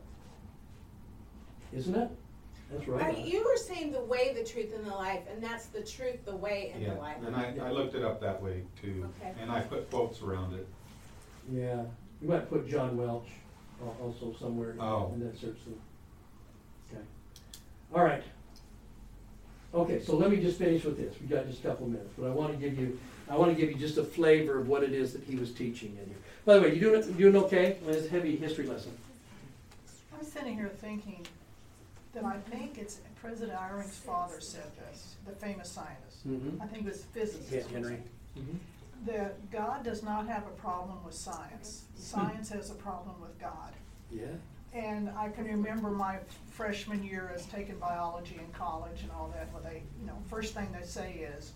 Isn't it? That's right. You were saying the way, the truth, and the life, and that's the truth, the way, and Yeah, the life. and I looked it up that way too, Okay. and I put quotes around it. Yeah. You might put John Welch also somewhere Oh. in that search thing. Okay. All right. Okay, so let me just finish with this. We got just a couple of minutes, but I want to give you just a flavor of what it is that he was teaching in here. By the way, you doing okay? Well, it's a heavy history lesson. I'm sitting here thinking that I think it's President Eyring's father said this, the famous scientist. Mm-hmm. I think it was physicist. Yeah, Henry. Mm-hmm. That God does not have a problem with science. Science has a problem with God. Yeah. And I can remember my freshman year as taking biology in college and all that, where they, first thing they say is,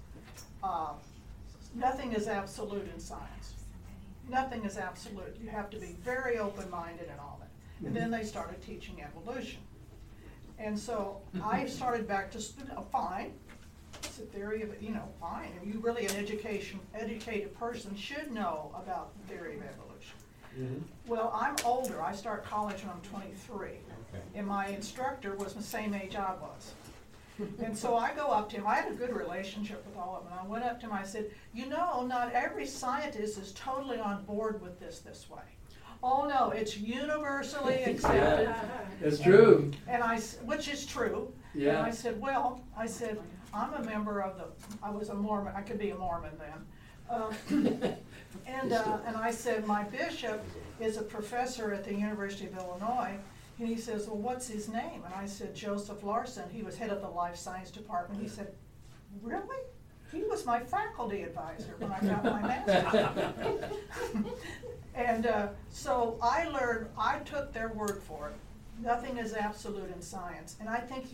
nothing is absolute in science. Nothing is absolute. You have to be very open-minded and all that. And then they started teaching evolution. And so I started back to, fine, it's a theory of, fine. Are you really an educated person should know about the theory of evolution. Mm-hmm. Well, I'm older. I start college when I'm 23. Okay. And my instructor was the same age I was. And so I go up to him. I had a good relationship with all of them. And I went up to him. I said, not every scientist is totally on board with this way. Oh, no, it's universally accepted. Yeah, it's true. And which is true. Yeah. And I said, I'm a member of I was a Mormon. I could be a Mormon then. And I said, my bishop is a professor at the University of Illinois. And he says, well, what's his name? And I said, Joseph Larson. He was head of the life science department. He said, really? He was my faculty advisor when I got my master's. And so I took their word for it. Nothing is absolute in science. And I think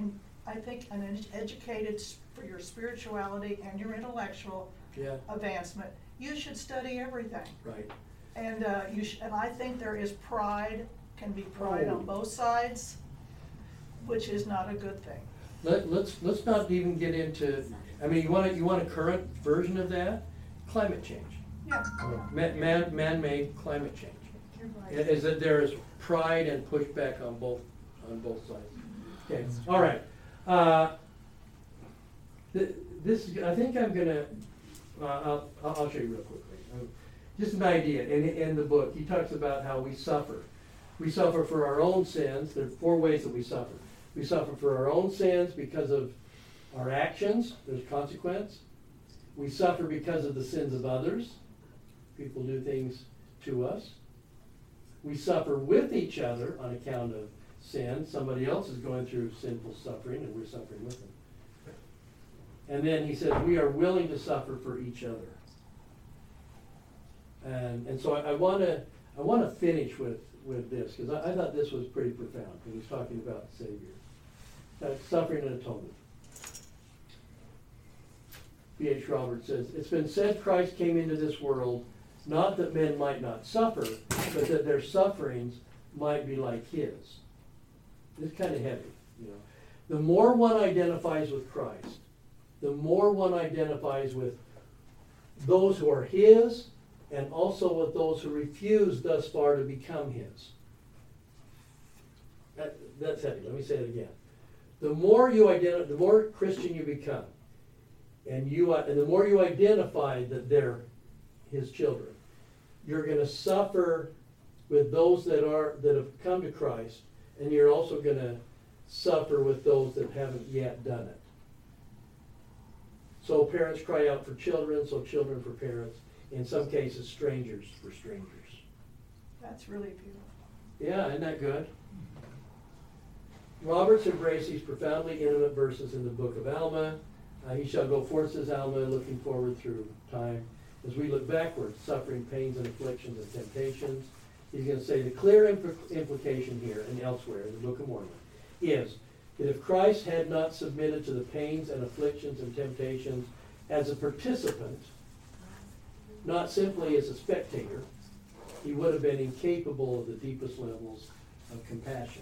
an educated for your spirituality and your intellectual advancement, you should study everything. Right. And and I think there is pride, can be pride on both sides, which is not a good thing. Let's not even get into. I mean, you want a current version of that? Climate change. Yeah. Man-made climate change. Is that there is pride and pushback on both sides. Okay. All right. I think I'm gonna. I'll show you real quickly. Just an idea. In the book, he talks about how we suffer. We suffer for our own sins. There are 4 ways that we suffer. We suffer for our own sins because of our actions. There's consequence. We suffer because of the sins of others. People do things to us. We suffer with each other on account of sin. Somebody else is going through sinful suffering, and we're suffering with them. And then he says we are willing to suffer for each other. And so I want to finish with this, because I thought this was pretty profound when he's talking about the Savior. Suffering and atonement. B.H. Roberts says, it's been said Christ came into this world not that men might not suffer, but that their sufferings might be like his. It's kind of heavy, The more one identifies with Christ, the more one identifies with those who are his, and also with those who refuse thus far to become his. That's heavy. Let me say it again. The more Christian you become, and the more you identify that they're his children, you're going to suffer with those that have come to Christ, and you're also going to suffer with those that haven't yet done it. So parents cry out for children, so children for parents. In some cases, strangers for strangers. That's really beautiful. Yeah, isn't that good? Roberts embraced these profoundly intimate verses in the book of Alma. He shall go forth, says Alma, looking forward through time. As we look backwards, suffering, pains, and afflictions and temptations, he's gonna say the clear implication here and elsewhere in the Book of Mormon is that if Christ had not submitted to the pains and afflictions and temptations as a participant, not simply as a spectator, he would have been incapable of the deepest levels of compassion.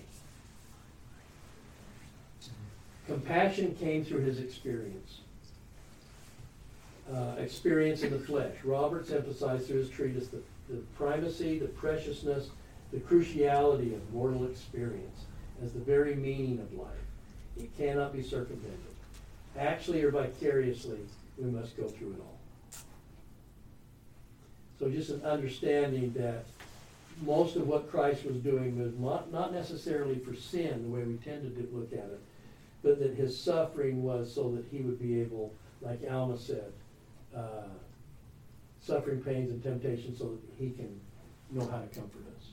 Compassion came through his experience. Experience in the flesh. Roberts emphasized through his treatise the primacy, the preciousness, the cruciality of mortal experience as the very meaning of life. It cannot be circumvented. Actually or vicariously, we must go through it all. So just an understanding that most of what Christ was doing was not necessarily for sin, the way we tend to look at it, but that his suffering was so that he would be able, like Alma said, suffering pains and temptations so that he can know how to comfort us.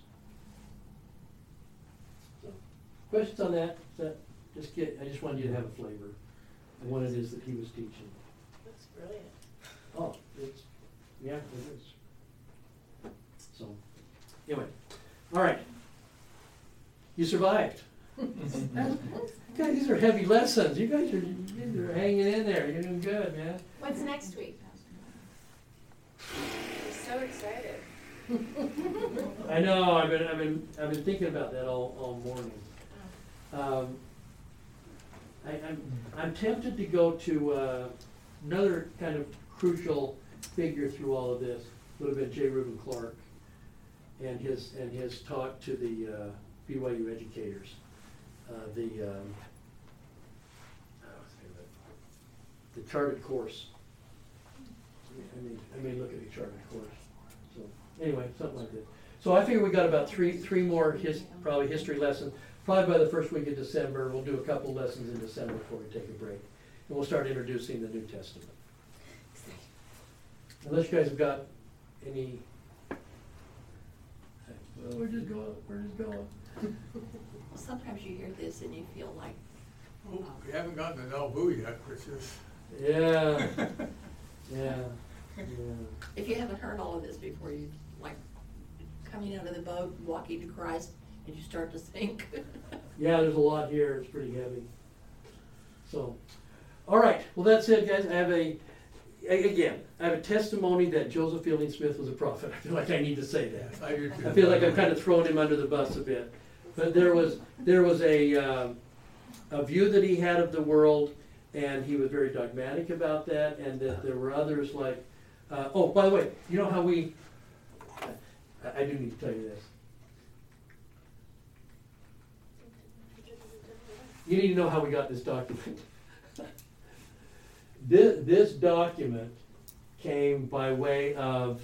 So, questions on that? I just wanted you to have a flavor of what it is that he was teaching. That's brilliant. Oh, yeah, it is. So, anyway, all right. You survived. Guys, these are heavy lessons. You guys are hanging in there. You're doing good, man. What's next week? I'm so excited. I know. I've been thinking about that all morning. I'm tempted to go to another kind of crucial figure through all of this. Would have been J. Reuben Clark and his talk to the BYU educators. The charted course. I may look at a charted course. So anyway, something like that. So I figure we got about three more probably history lessons. Probably by the first week of December, we'll do a couple lessons in December before we take a break, and we'll start introducing the New Testament. Unless you guys have got any. Well, we're just going. Sometimes you hear this and you feel like, Oh, we haven't gotten to Nauvoo yet, which is. Yeah. if you haven't heard all of this before, you like coming out of the boat, walking to Christ, and you start to sink. Yeah, there's a lot here. It's pretty heavy. So, all right. Well, that's it, guys. I have a testimony that Joseph Fielding Smith was a prophet. I feel like I need to say that. I do too. I feel like I've kind of thrown him under the bus a bit. But there was a view that he had of the world, and he was very dogmatic about that, and that there were others like, oh, by the way, you know how I do need to tell you this. You need to know how we got this document. This document came by way of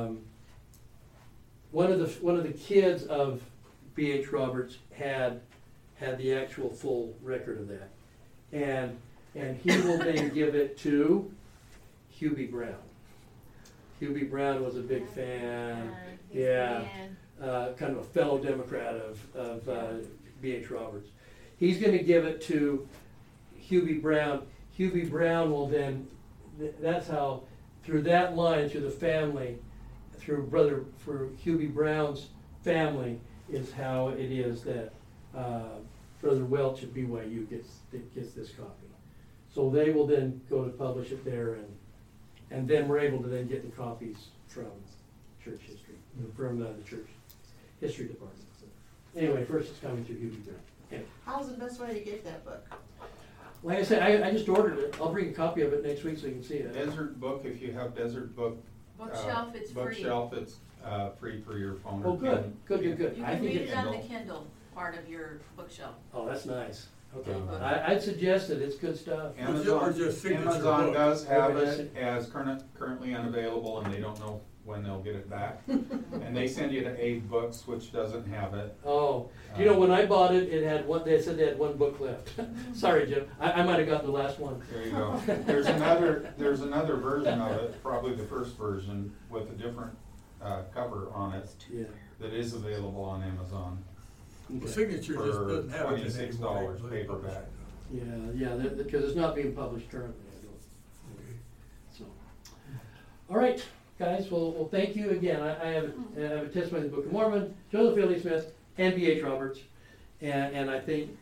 one of the kids of B.H. Roberts had the actual full record of that, and he will then give it to Hubie Brown. Hubie Brown was a big fan, kind of a fellow Democrat of B.H. Roberts. He's going to give it to Hubie Brown. Hubie Brown will then, that's how, through that line, through the family, for Hubie Brown's family, is how it is that Brother Welch at BYU gets this copy. So they will then go to publish it there, and then we're able to then get the copies from church history, from the church history department. So anyway, first it's coming through Hubie Brown. Okay. How's the best way to get that book? Like I said, I just ordered it. I'll bring a copy of it next week so you can see it. Desert Book, if you have Desert Book. Bookshelf, it's free. Bookshelf, it's free for your phone. Oh, good. Good. You I can think read it's it on the Kindle part of your bookshelf. Oh, that's nice. Okay. Book. I'd suggest it. It's good stuff. Or just signature Amazon book. does have it as currently unavailable, and they don't know when they'll get it back. And they send you to Aid Books, which doesn't have it. Oh, you know, when I bought it, it had one. They said they had one book left. Sorry, Jim. I might have gotten the last one. There you go. There's another version of it, probably the first version, with a different cover on it. Yeah. That is available on Amazon. The signature just doesn't have it $26 anymore. paperback. Yeah, because it's not being published currently. I don't. So, all right. guys, well, thank you again. I have a testimony in the Book of Mormon, Joseph Fielding Smith, and B.H. Roberts. And I think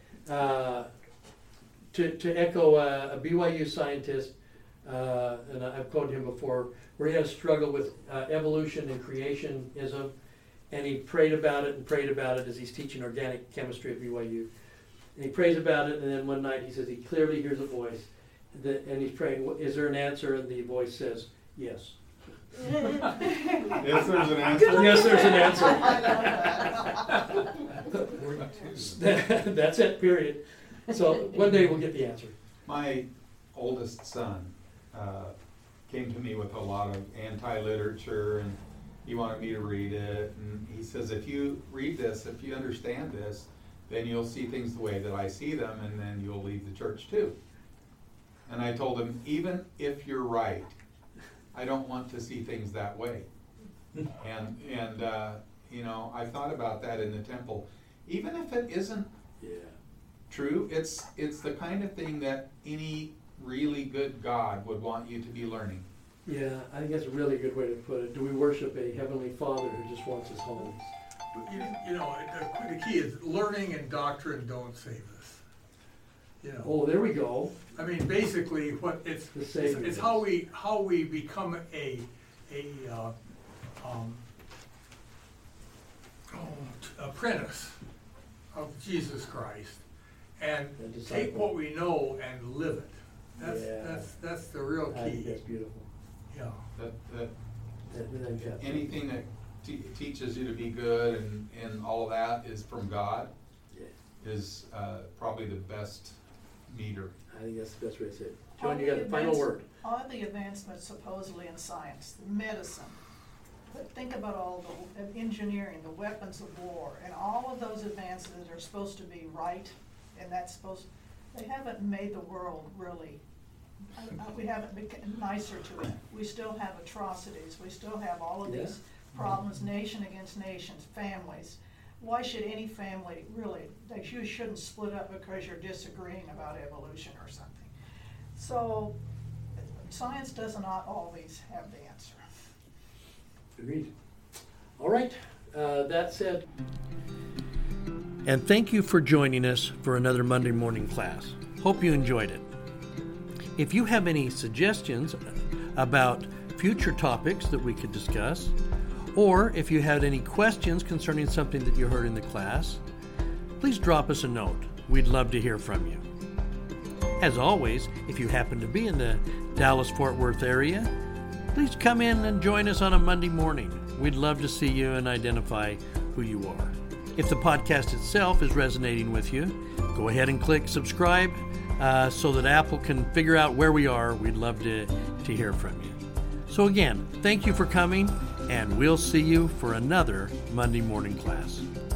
to echo a BYU scientist, and I've quoted him before, where he had a struggle with evolution and creationism, and he prayed about it as he's teaching organic chemistry at BYU. And he prays about it, and then one night he says he clearly hears a voice, and he's praying, is there an answer? And the voice says, yes. Yes, there's an answer. Yes, there's an answer. That's it, period. So one day we'll get the answer. My oldest son came to me with a lot of anti-literature, and he wanted me to read it. And he says, if you read this, if you understand this, then you'll see things the way that I see them, and then you'll leave the church too. And I told him, even if you're right, I don't want to see things that way. And you know, I've thought about that in the temple. Even if it isn't true, it's the kind of thing that any really good God would want you to be learning. Yeah, I think that's a really good way to put it. Do we worship a Heavenly Father who just wants us home? You know, the key is learning and doctrine don't save us. You know. Oh, there we go. I mean, basically, what it's how we become a apprentice of Jesus Christ and take what we know and live it. That's the real key. I think that's beautiful. Yeah. Anything that teaches you to be good and all of that is from God is probably the best meter. I think that's the best way to say it. John, you got the final word. All the advancements supposedly in science, medicine, but think about all the engineering, the weapons of war, and all of those advances that are supposed to be right, and they haven't made the world really, we haven't become nicer to it. We still have atrocities, we still have all of these problems, nation against nations, families. Why should any family really, you shouldn't split up because you're disagreeing about evolution or something. So science does not always have the answer. Agreed. All right, that said. And thank you for joining us for another Monday morning class. Hope you enjoyed it. If you have any suggestions about future topics that we could discuss, or if you had any questions concerning something that you heard in the class, please drop us a note. We'd love to hear from you. As always, if you happen to be in the Dallas-Fort Worth area, please come in and join us on a Monday morning. We'd love to see you and identify who you are. If the podcast itself is resonating with you, go ahead and click subscribe so that Apple can figure out where we are. We'd love to hear from you. So again, thank you for coming, and we'll see you for another Monday morning class.